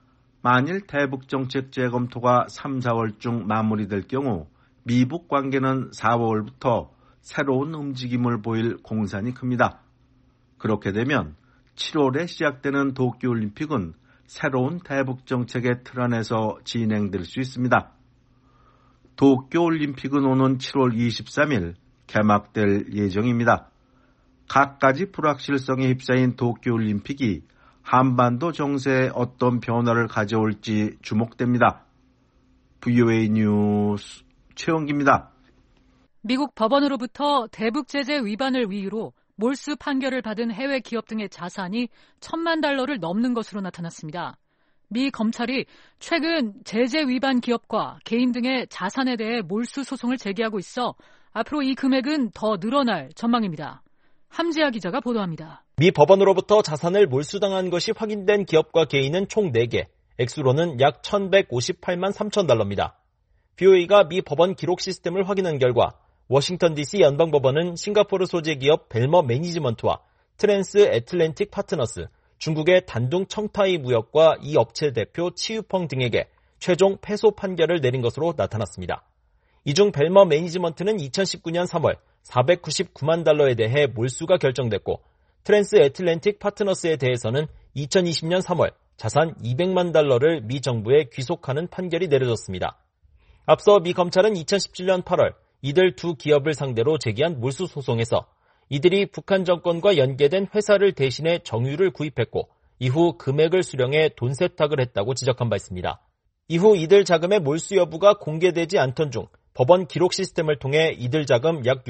[SPEAKER 19] 만일 대북 정책 재검토가 3, 4월중 마무리될 경우 미북 관계는 4, 5월부터 새로운 움직임을 보일 공산이 큽니다. 그렇게 되면 7월에 시작되는 도쿄올림픽은 새로운 대북 정책의 틀 안에서 진행될 수 있습니다. 도쿄올림픽은 오는 7월 23일 개막될 예정입니다. 갖가지 불확실성에 휩싸인 도쿄올림픽이 한반도 정세에 어떤 변화를 가져올지 주목됩니다. VOA 뉴스 최원기입니다.
[SPEAKER 3] 미국 법원으로부터 대북 제재 위반을 이유로 몰수 판결을 받은 해외 기업 등의 자산이 $10,000,000를 넘는 것으로 나타났습니다. 미 검찰이 최근 제재 위반 기업과 개인 등의 자산에 대해 몰수 소송을 제기하고 있어 앞으로 이 금액은 더 늘어날 전망입니다. 함지아 기자가 보도합니다.
[SPEAKER 5] 미 법원으로부터 자산을 몰수당한 것이 확인된 기업과 개인은 총 4개, 액수로는 약 $1,158만 3천. VOA가 미 법원 기록 시스템을 확인한 결과 워싱턴 DC 연방법원은 싱가포르 소재 기업 벨머 매니지먼트와 트랜스 애틀랜틱 파트너스, 중국의 단둥 청타이 무역과 이 업체 대표 치유펑 등에게 최종 패소 판결을 내린 것으로 나타났습니다. 이 중 벨머 매니지먼트는 2019년 3월 $499만 대해 몰수가 결정됐고 트랜스 애틀랜틱 파트너스에 대해서는 2020년 3월 자산 $200만 미 정부에 귀속하는 판결이 내려졌습니다. 앞서 미 검찰은 2017년 8월 이들 두 기업을 상대로 제기한 몰수 소송에서 이들이 북한 정권과 연계된 회사를 대신해 정유를 구입했고 이후 금액을 수령해 돈 세탁을 했다고 지적한 바 있습니다. 이후 이들 자금의 몰수 여부가 공개되지 않던 중 법원 기록 시스템을 통해 이들 자금 약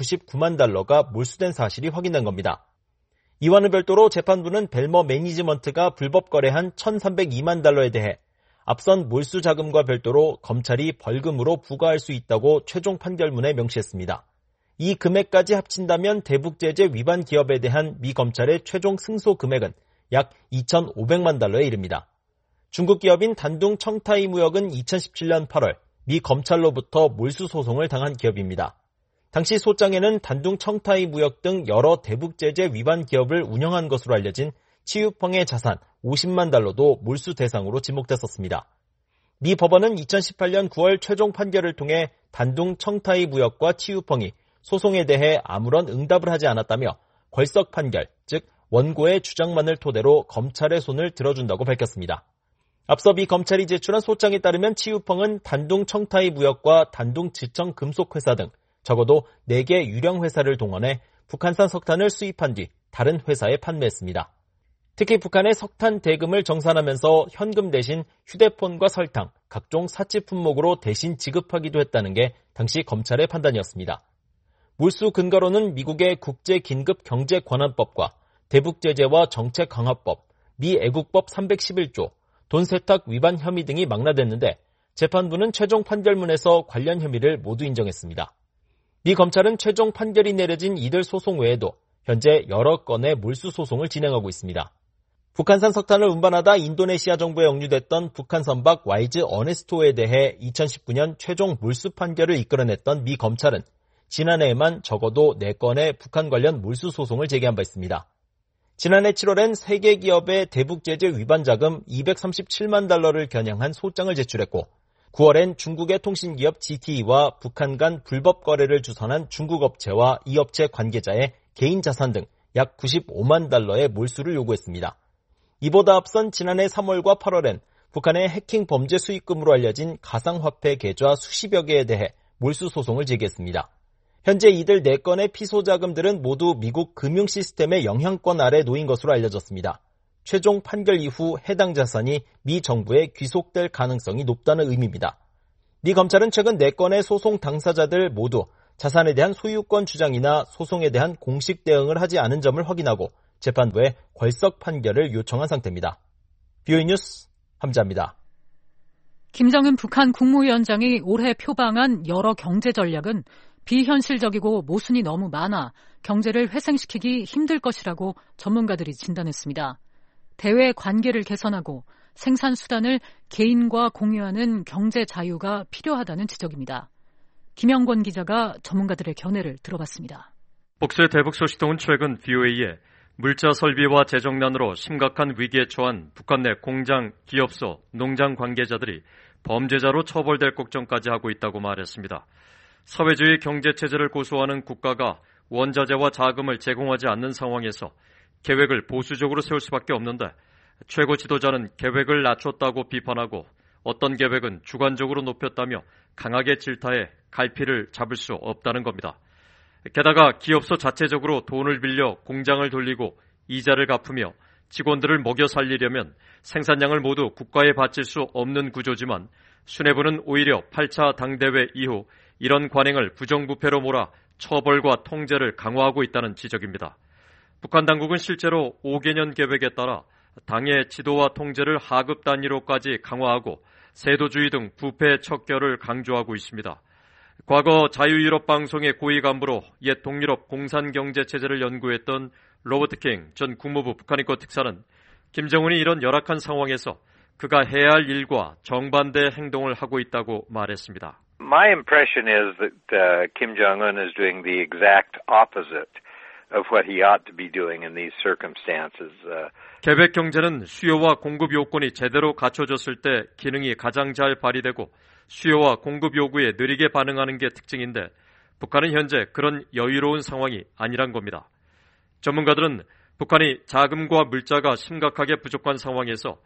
[SPEAKER 5] $699만 몰수된 사실이 확인된 겁니다. 이와는 별도로 재판부는 벨머 매니지먼트가 불법 거래한 $1,302만 대해 앞선 몰수 자금과 별도로 검찰이 벌금으로 부과할 수 있다고 최종 판결문에 명시했습니다. 이 금액까지 합친다면 대북 제재 위반 기업에 대한 미 검찰의 최종 승소 금액은 약 $2,500만 이릅니다. 중국 기업인 단둥 청타이 무역은 2017년 8월 미 검찰로부터 몰수 소송을 당한 기업입니다. 당시 소장에는 단둥 청타이 무역 등 여러 대북 제재 위반 기업을 운영한 것으로 알려진 치유펑의 자산 $50만 몰수 대상으로 지목됐었습니다. 미 법원은 2018년 9월 최종 판결을 통해 단둥 청타이 무역과 치유펑이 소송에 대해 아무런 응답을 하지 않았다며 궐석 판결, 즉 원고의 주장만을 토대로 검찰의 손을 들어준다고 밝혔습니다. 앞서 미 검찰이 제출한 소장에 따르면 치유펑은 단둥 청타이 무역과 단둥 지청 금속회사 등 적어도 4개 유령 회사를 동원해 북한산 석탄을 수입한 뒤 다른 회사에 판매했습니다. 특히 북한의 석탄 대금을 정산하면서 현금 대신 휴대폰과 설탕, 각종 사치 품목으로 대신 지급하기도 했다는 게 당시 검찰의 판단이었습니다. 몰수 근거로는 미국의 국제긴급경제권한법과 대북제재와 정책강화법, 미 애국법 311조, 돈세탁 위반 혐의 등이 망라됐는데 재판부는 최종 판결문에서 관련 혐의를 모두 인정했습니다. 미 검찰은 최종 판결이 내려진 이들 소송 외에도 현재 여러 건의 몰수 소송을 진행하고 있습니다. 북한산 석탄을 운반하다 인도네시아 정부에 억류됐던 북한 선박 와이즈 어네스토에 대해 2019년 최종 몰수 판결을 이끌어냈던 미 검찰은 지난해에만 적어도 4건의 북한 관련 몰수 소송을 제기한 바 있습니다. 지난해 7월엔 세계 기업의 대북제재 위반 자금 237만 달러를 겨냥한 소장을 제출했고 9월엔 중국의 통신기업 GTE와 북한 간 불법 거래를 주선한 중국 업체와 이 업체 관계자의 개인 자산 등 약 95만 달러의 몰수를 요구했습니다. 이보다 앞선 지난해 3월과 8월엔 북한의 해킹 범죄 수익금으로 알려진 가상화폐 계좌 수십여 개에 대해 몰수 소송을 제기했습니다. 현재 이들 4건의 피소 자금들은 모두 미국 금융 시스템의 영향권 아래 놓인 것으로 알려졌습니다. 최종 판결 이후 해당 자산이 미 정부에 귀속될 가능성이 높다는 의미입니다. 미 검찰은 최근 4건의 소송 당사자들 모두 자산에 대한 소유권 주장이나 소송에 대한 공식 대응을 하지 않은 점을 확인하고 재판부에 궐석 판결을 요청한 상태입니다. BOE 뉴스 함자입니다.
[SPEAKER 3] 김정은 북한 국무위원장이 올해 표방한 여러 경제 전략은 비현실적이고 모순이 너무 많아 경제를 회생시키기 힘들 것이라고 전문가들이 진단했습니다. 대외 관계를 개선하고 생산 수단을 개인과 공유하는 경제 자유가 필요하다는 지적입니다. 김영권 기자가 전문가들의 견해를 들어봤습니다.
[SPEAKER 6] 복수의 대북 소식통은 최근 BOA에 물자 설비와 재정난으로 심각한 위기에 처한 북한 내 공장, 기업소, 농장 관계자들이 범죄자로 처벌될 걱정까지 하고 있다고 말했습니다. 사회주의 경제체제를 고수하는 국가가 원자재와 자금을 제공하지 않는 상황에서 계획을 보수적으로 세울 수밖에 없는데 최고 지도자는 계획을 낮췄다고 비판하고 어떤 계획은 주관적으로 높였다며 강하게 질타해 갈피를 잡을 수 없다는 겁니다. 게다가 기업소 자체적으로 돈을 빌려 공장을 돌리고 이자를 갚으며 직원들을 먹여 살리려면 생산량을 모두 국가에 바칠 수 없는 구조지만 수뇌부는 오히려 8차 당대회 이후 이런 관행을 부정부패로 몰아 처벌과 통제를 강화하고 있다는 지적입니다. 북한 당국은 실제로 5개년 계획에 따라 당의 지도와 통제를 하급 단위로까지 강화하고 세도주의 등 부패 척결을 강조하고 있습니다. 과거 자유유럽 방송의 고위 간부로 옛 동유럽 공산경제체제를 연구했던 로버트 킹 전 국무부 북한인권 특사는 김정은이 이런 열악한 상황에서 그가 해야 할 일과 정반대 행동을 하고 있다고 말했습니다.
[SPEAKER 7] My impression is that Kim Jong-un is doing the exact opposite of what he ought to be doing in these circumstances.
[SPEAKER 6] 계획 경제는 수요와 공급 요건이 제대로 갖춰졌을 때 기능이 가장 잘 발휘되고 수요와 공급 요구에 느리게 반응하는 게 특징인데 북한은 현재 그런 여유로운 상황이 아니란 겁니다. 전문가들은 북한이 자금과 물자가 심각하게 부족한 상황에서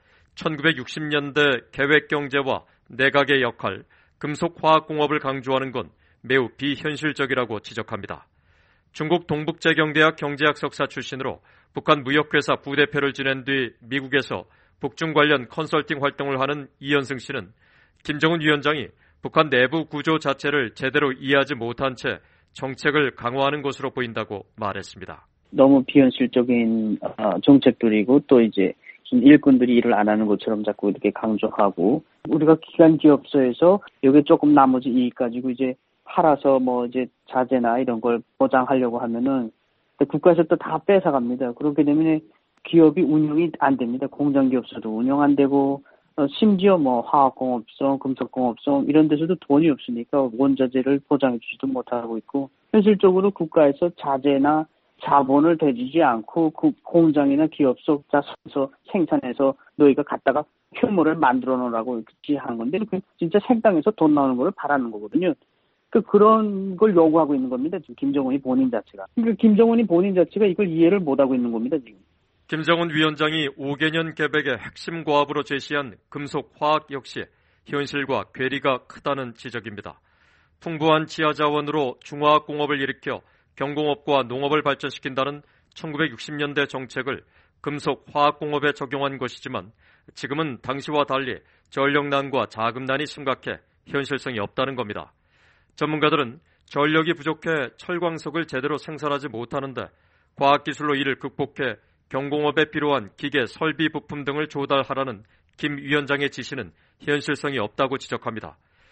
[SPEAKER 6] 1960년대 계획 경제와 내각의 역할, 금속화학공업을 강조하는 건 매우 비현실적이라고 지적합니다. 중국 동북제경대학 경제학 석사 출신으로 북한 무역회사 부대표를 지낸 뒤 미국에서 북중 관련 컨설팅 활동을 하는 이현승 씨는 김정은 위원장이 북한 내부 구조 자체를 제대로 이해하지 못한 채 정책을 강화하는 것으로 보인다고 말했습니다.
[SPEAKER 8] 너무 비현실적인 정책들이고 또 이제 일꾼들이 일을 안 하는 것처럼 자꾸 이렇게 강조하고 우리가 기관 기업소에서 여기 조금 나머지 이익 가지고 이제 팔아서 뭐 이제 자재나 이런 걸 보장하려고 하면은 국가에서 또 다 뺏어갑니다. 그렇게 되면 기업이 운영이 안 됩니다. 공장 기업소도 운영 안 되고 심지어 뭐 화학공업소, 금속공업소 이런 데서도 돈이 없으니까 원자재를 보장해 주지도 못하고 있고 현실적으로 국가에서 자재나 자본을 대주지 않고 그 공장이나 기업소 자산에서 생산해서 너희가 갖다가 효모를 만들어 놓으라고 지시한 건데 진짜 생땅에서 돈 나오는 걸 바라는 거거든요. 그런 걸 요구하고 있는 겁니다. 지금 김정은이 본인 자체가. 그러니까 김정은이 본인 자체가 이걸 이해를 못하고 있는 겁니다. 지금.
[SPEAKER 6] 김정은 위원장이 5개년 계획의 핵심 과업으로 제시한 금속화학 역시 현실과 괴리가 크다는 지적입니다. 풍부한 지하자원으로 중화학공업을 일으켜 경공업과 농업을 발전시킨다는 1960년대 정책을 금속화학공업에 적용한 것이지만 지금은 당시와 달리 전력난과 자금난이 심각해 현실성이 없다는 겁니다. 전문가들은 전력이 부족해 철광석을 제대로 생산하지 못하는데 과학기술로 이를 극복해 경공업에 필요한 기계, 설비, 부품 등을 조달하라는 김 위원장의 지시는 현실성이 없다고 지적합니다.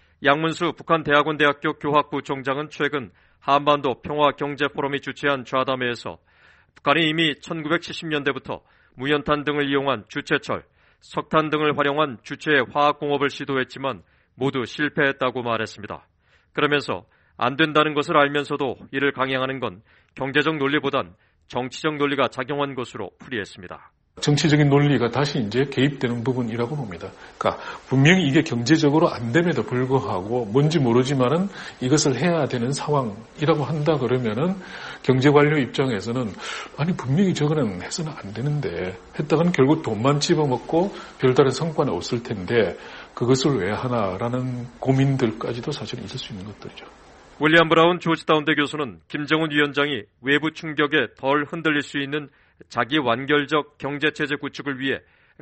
[SPEAKER 6] 양문수 북한 대학원대학교 교학부총장은 최근 한반도 평화경제포럼이 주최한 좌담회에서 북한이 이미 1970년대부터 무연탄 등을 이용한 주체철, 석탄 등을 활용한 주체의 화학공업을 시도했지만 모두 실패했다고 말했습니다. 그러면서 안 된다는 것을 알면서도 이를 강행하는 건 경제적 논리보단 정치적 논리가 작용한 것으로 풀이했습니다.
[SPEAKER 4] 정치적인 논리가 다시 이제 개입되는 부분이라고 봅니다. 그러니까 분명히 이게 경제적으로 안 됨에도 불구하고 뭔지 모르지만은 이것을 해야 되는 상황이라고 한다 그러면은 경제 관료 입장에서는 아니 분명히 저거는 해서는 안 되는데 했다가는 결국 돈만 집어먹고 별다른 성과는 없을 텐데 그것을 왜 하나라는 고민들까지도 사실 있을 수 있는 것들이죠.
[SPEAKER 6] 윌리엄 브라운 조지타운대 교수는 김정은 위원장이 외부 충격에 덜 흔들릴 수 있는 자기 완결적 경제체제 구축을 위해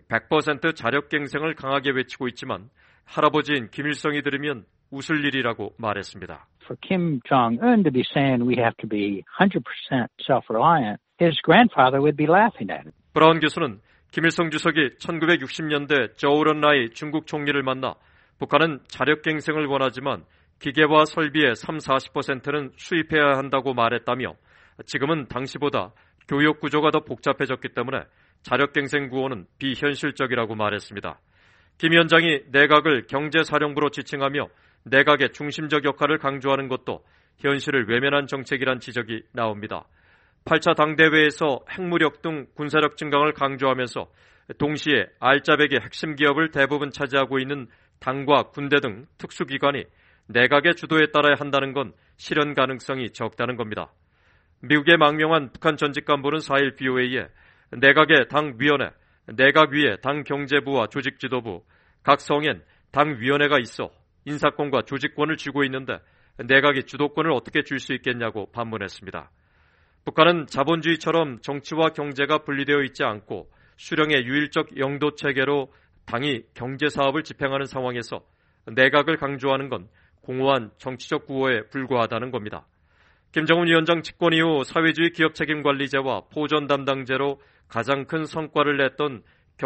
[SPEAKER 6] 100% 자력갱생을 강하게 외치고 있지만 할아버지인 김일성이 들으면 웃을 일이라고 말했습니다.
[SPEAKER 9] For Kim Jong-un to be saying we have to be 100% self-reliant, his grandfather would be laughing at it.
[SPEAKER 6] 브라운 교수는 김일성 주석이 1960년대 저우런라이 중국 총리를 만나 북한은 자력갱생을 원하지만 기계와 설비의 30-40%는 수입해야 한다고 말했다며 지금은 당시보다 교육 구조가 더 복잡해졌기 때문에 자력갱생 구호는 비현실적이라고 말했습니다. 김 위원장이 내각을 경제사령부로 지칭하며 내각의 중심적 역할을 강조하는 것도 현실을 외면한 정책이란 지적이 나옵니다. 8차 당대회에서 핵무력 등 군사력 증강을 강조하면서 동시에 알짜배기 핵심 기업을 대부분 차지하고 있는 당과 군대 등 특수기관이 내각의 주도에 따라야 한다는 건 실현 가능성이 적다는 겁니다. 미국의 망명한 북한 전직 간부는 4일 BOA에 내각의 당위원회, 내각 위에 당경제부와 조직지도부, 각 성엔 당위원회가 있어 인사권과 조직권을 쥐고 있는데 내각이 주도권을 어떻게 줄 수 있겠냐고 반문했습니다. 북한은 자본주의처럼 정치와 경제가 분리되어 있지 않고 수령의 유일적 영도 체계로 당이 경제사업을 집행하는 상황에서 내각을 강조하는 건 공허한 정치적 구호에 불과하다는 겁니다. 김정은 위원장 집권 이후 사회주의 기업책임관리제와 포전 담당제로 가장 큰 성과를 냈던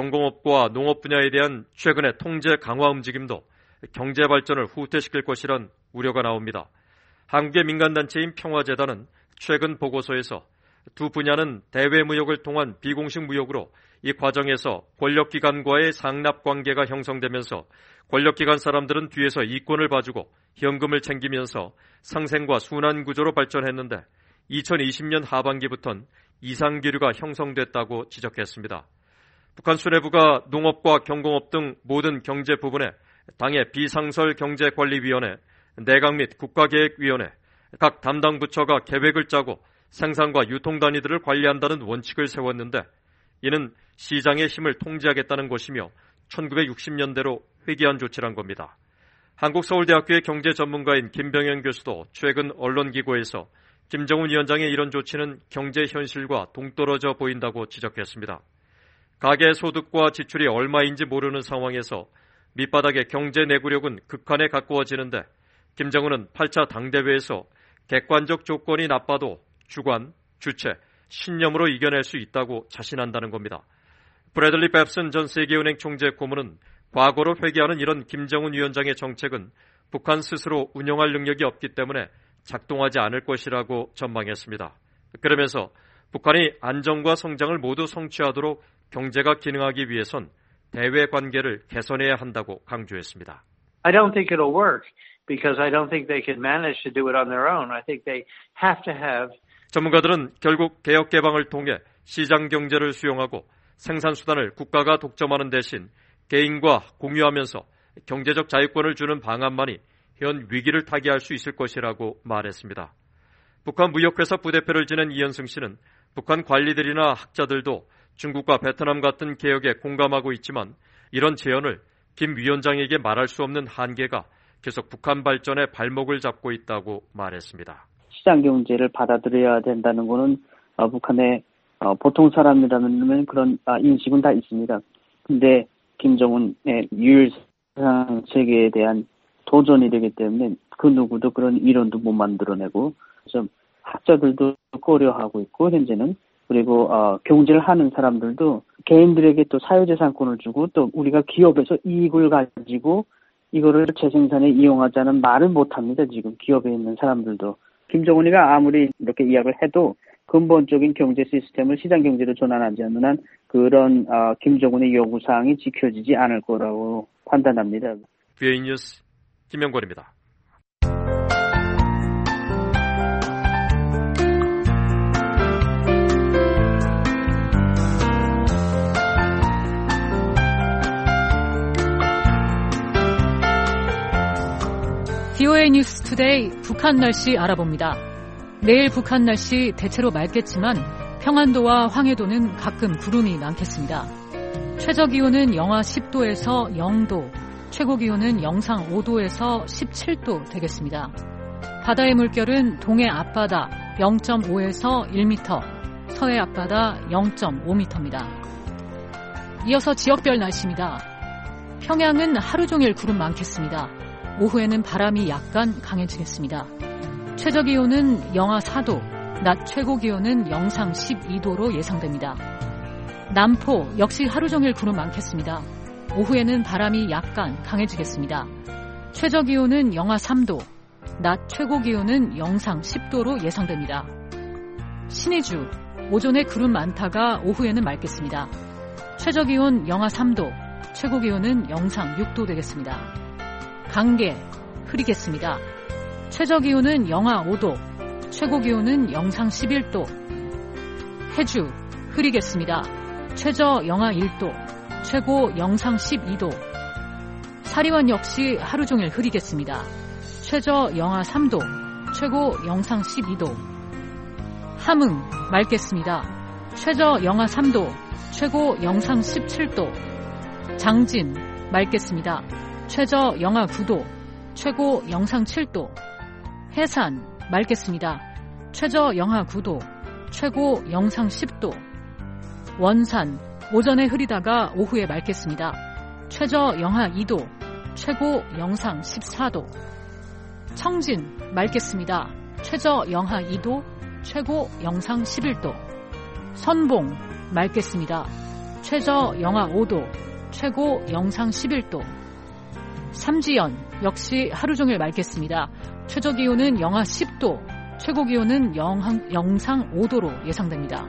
[SPEAKER 6] 경공업과 농업 분야에 대한 최근의 통제 강화 움직임도 경제 발전을 후퇴시킬 것이란 우려가 나옵니다. 한국의 민간단체인 평화재단은 최근 보고서에서 두 분야는 대외무역을 통한 비공식 무역으로 이 과정에서 권력기관과의 상납관계가 형성되면서 권력기관 사람들은 뒤에서 이권을 봐주고 현금을 챙기면서 상생과 순환구조로 발전했는데 2020년 하반기부터는 이상기류가 형성됐다고 지적했습니다. 북한 수뇌부가 농업과 경공업 등 모든 경제 부분에 당의 비상설경제관리위원회, 내각 및 국가계획위원회, 각 담당 부처가 계획을 짜고 생산과 유통 단위들을 관리한다는 원칙을 세웠는데 이는 시장의 힘을 통제하겠다는 것이며 1960년대로 회귀한 조치란 겁니다. 한국서울대학교의 경제전문가인 김병현 교수도 최근 언론기고에서 김정은 위원장의 이런 조치는 경제 현실과 동떨어져 보인다고 지적했습니다. 가계 소득과 지출이 얼마인지 모르는 상황에서 밑바닥의 경제 내구력은 극한에 가까워지는데 김정은은 8차 당대회에서 객관적 조건이 나빠도 주관, 주체, 신념으로 이겨낼 수 있다고 자신한다는 겁니다. 브래들리 뱁슨 전 세계은행 총재 고문은 과거로 회귀하는 이런 김정은 위원장의 정책은 북한 스스로 운영할 능력이 없기 때문에 작동하지 않을 것이라고 전망했습니다. 그러면서 북한이 안정과 성장을 모두 성취하도록 경제가 기능하기 위해선 대외 관계를 개선해야 한다고 강조했습니다.
[SPEAKER 9] I don't think it'll work because I don't think they can manage to do it on their own. I think they have to have
[SPEAKER 6] 전문가들은 결국 개혁 개방을 통해 시장 경제를 수용하고 생산 수단을 국가가 독점하는 대신 개인과 공유하면서 경제적 자유권을 주는 방안만이 현 위기를 타개할 수 있을 것이라고 말했습니다. 북한 무역회사 부대표를 지낸 이현승 씨는 북한 관리들이나 학자들도 중국과 베트남 같은 개혁에 공감하고 있지만 이런 제언을 김 위원장에게 말할 수 없는 한계가 계속 북한 발전에 발목을 잡고 있다고 말했습니다.
[SPEAKER 8] 시장 경제를 받아들여야 된다는 것은 북한의 보통 사람이라면 그런 인식은 다 있습니다. 근데 김정은의 유일상 세계에 대한 도전이 되기 때문에 그 누구도 그런 이론도 못 만들어내고 좀 학자들도 꺼려하고 있고 현재는 그리고 경제를 하는 사람들도 개인들에게 또 사유재산권을 주고 또 우리가 기업에서 이익을 가지고 이거를 재생산에 이용하자는 말을 못합니다. 지금 기업에 있는 사람들도. 김정은이가 아무리 이렇게 이야기를 해도 근본적인 경제 시스템을 시장 경제로 전환하지 않는 한 그런 김정은의 요구사항이 지켜지지 않을 거라고 판단합니다.
[SPEAKER 6] VOA 뉴스 김영권입니다.
[SPEAKER 3] VOA 뉴스 투데이 북한 날씨 알아봅니다. 내일 북한 날씨 대체로 맑겠지만 평안도와 황해도는 가끔 구름이 많겠습니다. 최저기온은 영하 10도에서 0도, 최고기온은 영상 5도에서 17도 되겠습니다. 바다의 물결은 동해 앞바다 0.5에서 1m, 서해 앞바다 0.5m입니다. 이어서 지역별 날씨입니다. 평양은 하루 종일 구름 많겠습니다. 오후에는 바람이 약간 강해지겠습니다. 최저기온은 영하 4도, 낮 최고기온은 영상 12도로 예상됩니다. 남포 역시 하루 종일 구름 많겠습니다. 오후에는 바람이 약간 강해지겠습니다. 최저기온은 영하 3도, 낮 최고기온은 영상 10도로 예상됩니다. 신의주, 오전에 구름 많다가 오후에는 맑겠습니다. 최저기온 영하 3도, 최고기온은 영상 6도 되겠습니다. 강계, 흐리겠습니다. 최저기온은 영하 5도, 최고기온은 영상 11도. 해주, 흐리겠습니다. 최저 영하 1도, 최고 영상 12도. 사리원 역시 하루 종일 흐리겠습니다. 최저 영하 3도, 최고 영상 12도. 함흥, 맑겠습니다. 최저 영하 3도, 최고 영상 17도. 장진, 맑겠습니다. 최저 영하 9도, 최고 영상 7도. 해산, 맑겠습니다. 최저 영하 9도, 최고 영상 10도. 원산, 오전에 흐리다가 오후에 맑겠습니다. 최저 영하 2도, 최고 영상 14도. 청진, 맑겠습니다. 최저 영하 2도, 최고 영상 11도. 선봉, 맑겠습니다. 최저 영하 5도, 최고 영상 11도. 삼지연, 역시 하루 종일 맑겠습니다. 최저기온은 영하 10도, 최고기온은 영상 5도로 예상됩니다.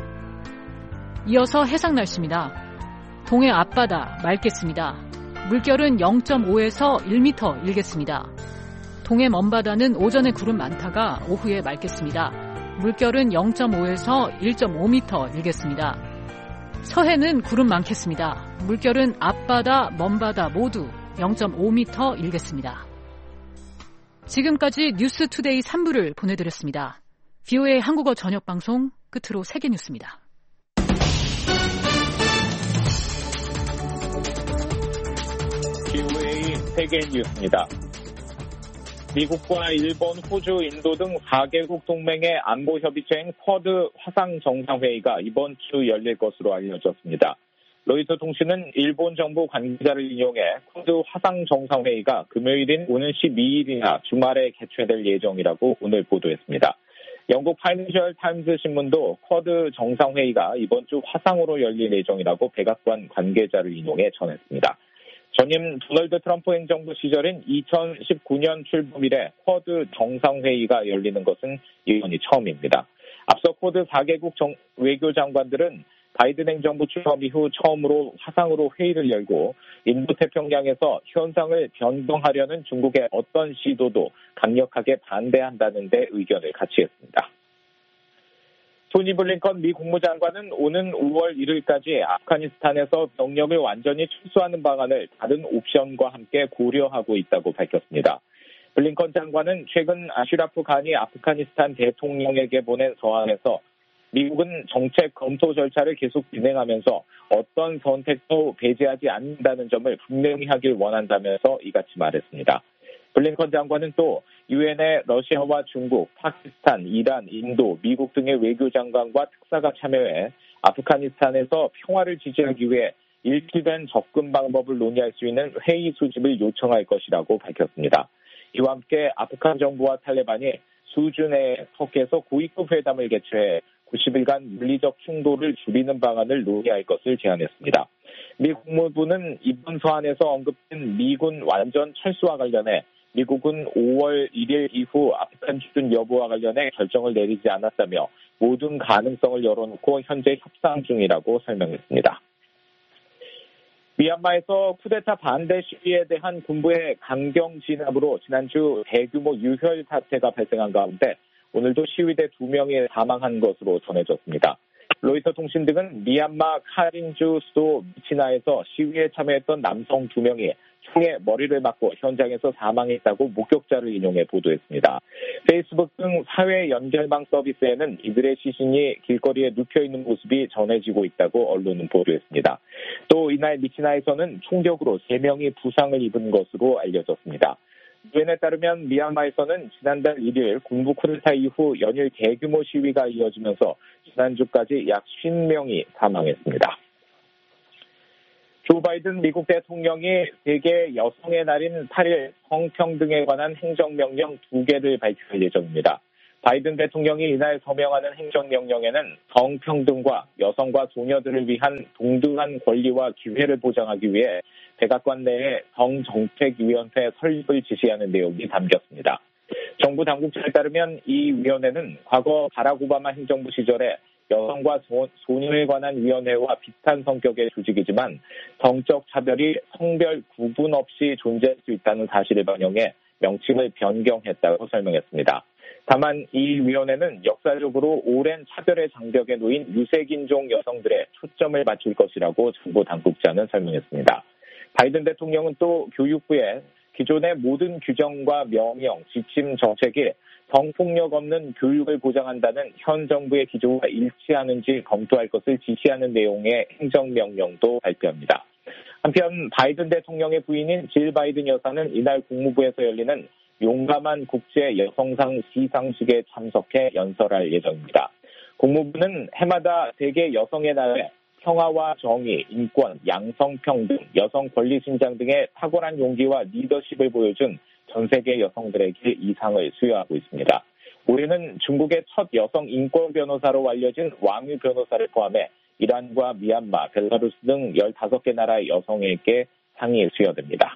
[SPEAKER 3] 이어서 해상 날씨입니다. 동해 앞바다 맑겠습니다. 물결은 0.5에서 1m 일겠습니다. 동해 먼바다는 오전에 구름 많다가 오후에 맑겠습니다. 물결은 0.5에서 1.5m 일겠습니다. 서해는 구름 많겠습니다. 물결은 앞바다, 먼바다 모두 0.5m 일겠습니다. 지금까지 뉴스투데이 3부를 보내드렸습니다. VOA 한국어 저녁방송 끝으로 세계뉴스입니다.
[SPEAKER 10] VOA 세계뉴스입니다. 미국과 일본, 호주, 인도 등 4개국 동맹의 안보협의체인 쿼드 화상정상회의가 이번 주 열릴 것으로 알려졌습니다. 로이터 통신은 일본 정부 관계자를 인용해 쿼드 화상정상회의가 금요일인 오는 12일이나 주말에 개최될 예정이라고 오늘 보도했습니다. 영국 파이낸셜 타임즈 신문도 쿼드 정상회의가 이번 주 화상으로 열릴 예정이라고 백악관 관계자를 인용해 전했습니다. 전임 도널드 트럼프 행정부 시절인 2019년 출범 이래 쿼드 정상회의가 열리는 것은 이번이 처음입니다. 앞서 쿼드 4개국 외교장관들은 바이든 행정부 출범 이후 처음으로 화상으로 회의를 열고 인도태평양에서 현상을 변경하려는 중국의 어떤 시도도 강력하게 반대한다는 데 의견을 같이 했습니다. 토니 블링컨 미 국무장관은 오는 5월 1일까지 아프가니스탄에서 병력을 완전히 철수하는 방안을 다른 옵션과 함께 고려하고 있다고 밝혔습니다. 블링컨 장관은 최근 아슈라프 가니 아프가니스탄 대통령에게 보낸 서한에서 미국은 정책 검토 절차를 계속 진행하면서 어떤 선택도 배제하지 않는다는 점을 분명히 하길 원한다면서 이같이 말했습니다. 블링컨 장관은 또 유엔에 러시아와 중국, 파키스탄, 이란, 인도, 미국 등의 외교장관과 특사가 참여해 아프가니스탄에서 평화를 지지하기 위해 일치된 접근 방법을 논의할 수 있는 회의 수집을 요청할 것이라고 밝혔습니다. 이와 함께 아프간 정부와 탈레반이 수준의 터키에서 고위급 회담을 개최해 90일간 물리적 충돌을 줄이는 방안을 논의할 것을 제안했습니다. 미 국무부는 이번 서한에서 언급된 미군 완전 철수와 관련해 미국은 5월 1일 이후 아프간 주둔 여부와 관련해 결정을 내리지 않았다며 모든 가능성을 열어놓고 현재 협상 중이라고 설명했습니다. 미얀마에서 쿠데타 반대 시위에 대한 군부의 강경 진압으로 지난주 대규모 유혈 사태가 발생한 가운데 오늘도 시위대 2명이 사망한 것으로 전해졌습니다. 로이터 통신 등은 미얀마 카린주 수도 미치나에서 시위에 참여했던 남성 2명이 총에 머리를 맞고 현장에서 사망했다고 목격자를 인용해 보도했습니다. 페이스북 등 사회 연결망 서비스에는 이들의 시신이 길거리에 눕혀있는 모습이 전해지고 있다고 언론은 보도했습니다. 또 이날 미치나에서는 총격으로 3명이 부상을 입은 것으로 알려졌습니다. 유엔에 따르면 미얀마에서는 지난달 1일 군부 쿠데타 이후 연일 대규모 시위가 이어지면서 지난주까지 약 50명이 사망했습니다. 조 바이든 미국 대통령이 세계 여성의 날인 8일 성평등에 관한 행정명령 2개를 발표할 예정입니다. 바이든 대통령이 이날 서명하는 행정명령에는 성평등과 여성과 소녀들을 위한 동등한 권리와 기회를 보장하기 위해 백악관 내에 성정책위원회 설립을 지시하는 내용이 담겼습니다. 정부 당국자에 따르면 이 위원회는 과거 바락 오바마 행정부 시절에 여성과 소녀에 관한 위원회와 비슷한 성격의 조직이지만 성적 차별이 성별 구분 없이 존재할 수 있다는 사실을 반영해 명칭을 변경했다고 설명했습니다. 다만 이 위원회는 역사적으로 오랜 차별의 장벽에 놓인 유색인종 여성들의 초점을 맞출 것이라고 정부 당국자는 설명했습니다. 바이든 대통령은 또 교육부에 기존의 모든 규정과 명령, 지침, 정책이 성폭력 없는 교육을 보장한다는 현 정부의 기조와 일치하는지 검토할 것을 지시하는 내용의 행정명령도 발표합니다. 한편 바이든 대통령의 부인인 질 바이든 여사는 이날 국무부에서 열리는 용감한 국제 여성상 시상식에 참석해 연설할 예정입니다. 국무부는 해마다 세계 여성의 날에 평화와 정의, 인권, 양성평등, 여성 권리 신장 등의 탁월한 용기와 리더십을 보여준 전 세계 여성들에게 이 상을 수여하고 있습니다. 올해는 중국의 첫 여성 인권 변호사로 알려진 왕유 변호사를 포함해 이란과 미얀마, 벨라루스 등 15개 나라의 여성에게 상이 수여됩니다.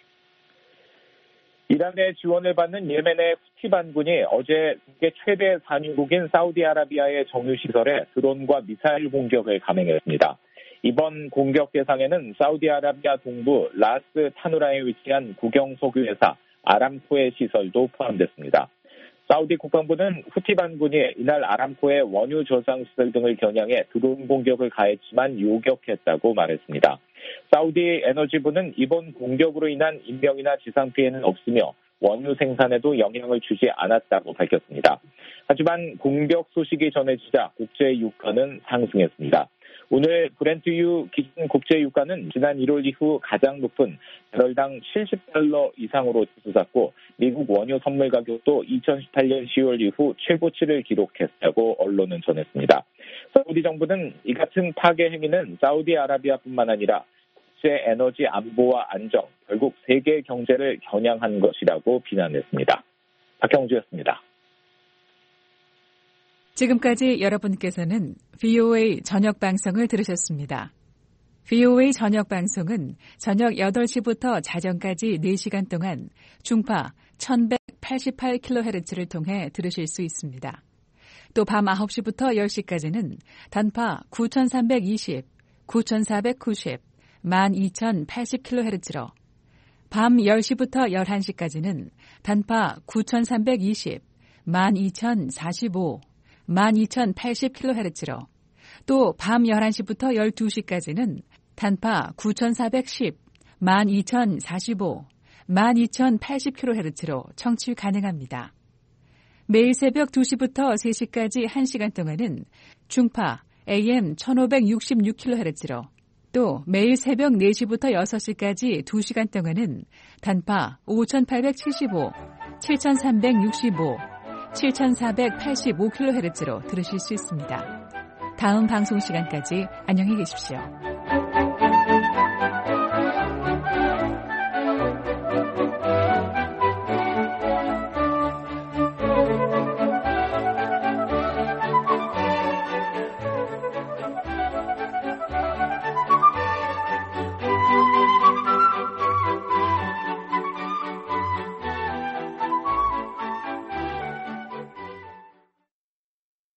[SPEAKER 10] 이란의 지원을 받는 예멘의 후티 반군이 어제 세계 최대 산유국인 사우디아라비아의 정유시설에 드론과 미사일 공격을 감행했습니다. 이번 공격 대상에는 사우디아라비아 동부 라스 타누라에 위치한 국영석유회사 아람코의 시설도 포함됐습니다. 사우디 국방부는 후티 반군이 이날 아람코의 원유 저장 시설 등을 겨냥해 드론 공격을 가했지만 요격했다고 말했습니다. 사우디 에너지부는 이번 공격으로 인한 인명이나 지상 피해는 없으며 원유 생산에도 영향을 주지 않았다고 밝혔습니다. 하지만 공격 소식이 전해지자 국제 유가는 상승했습니다. 오늘 브렌트유 기준 국제 유가는 지난 1월 이후 가장 높은 배럴당 $70 이상으로 치솟았고 미국 원유 선물 가격도 2018년 10월 이후 최고치를 기록했다고 언론은 전했습니다. 사우디 정부는 이 같은 파괴 행위는 사우디아라비아뿐만 아니라 국제 에너지 안보와 안정, 결국 세계 경제를 겨냥한 것이라고 비난했습니다. 박형주였습니다.
[SPEAKER 3] 지금까지 여러분께서는 VOA 저녁 방송을 들으셨습니다. VOA 저녁 방송은 저녁 8시부터 자정까지 4시간 동안 중파 1188kHz를 통해 들으실 수 있습니다. 또 밤 9시부터 10시까지는 단파 9320, 9490, 12080kHz로 밤 10시부터 11시까지는 단파 9320, 12045, 12080kHz로 또 밤 11시부터 12시까지는 단파 9410, 12045, 12080kHz로 청취 가능합니다. 매일 새벽 2시부터 3시까지 1시간 동안은 중파 AM 1566kHz로 또 매일 새벽 4시부터 6시까지 2시간 동안은 단파 5875, 7365, 7485kHz로 들으실 수 있습니다. 다음 방송 시간까지 안녕히 계십시오.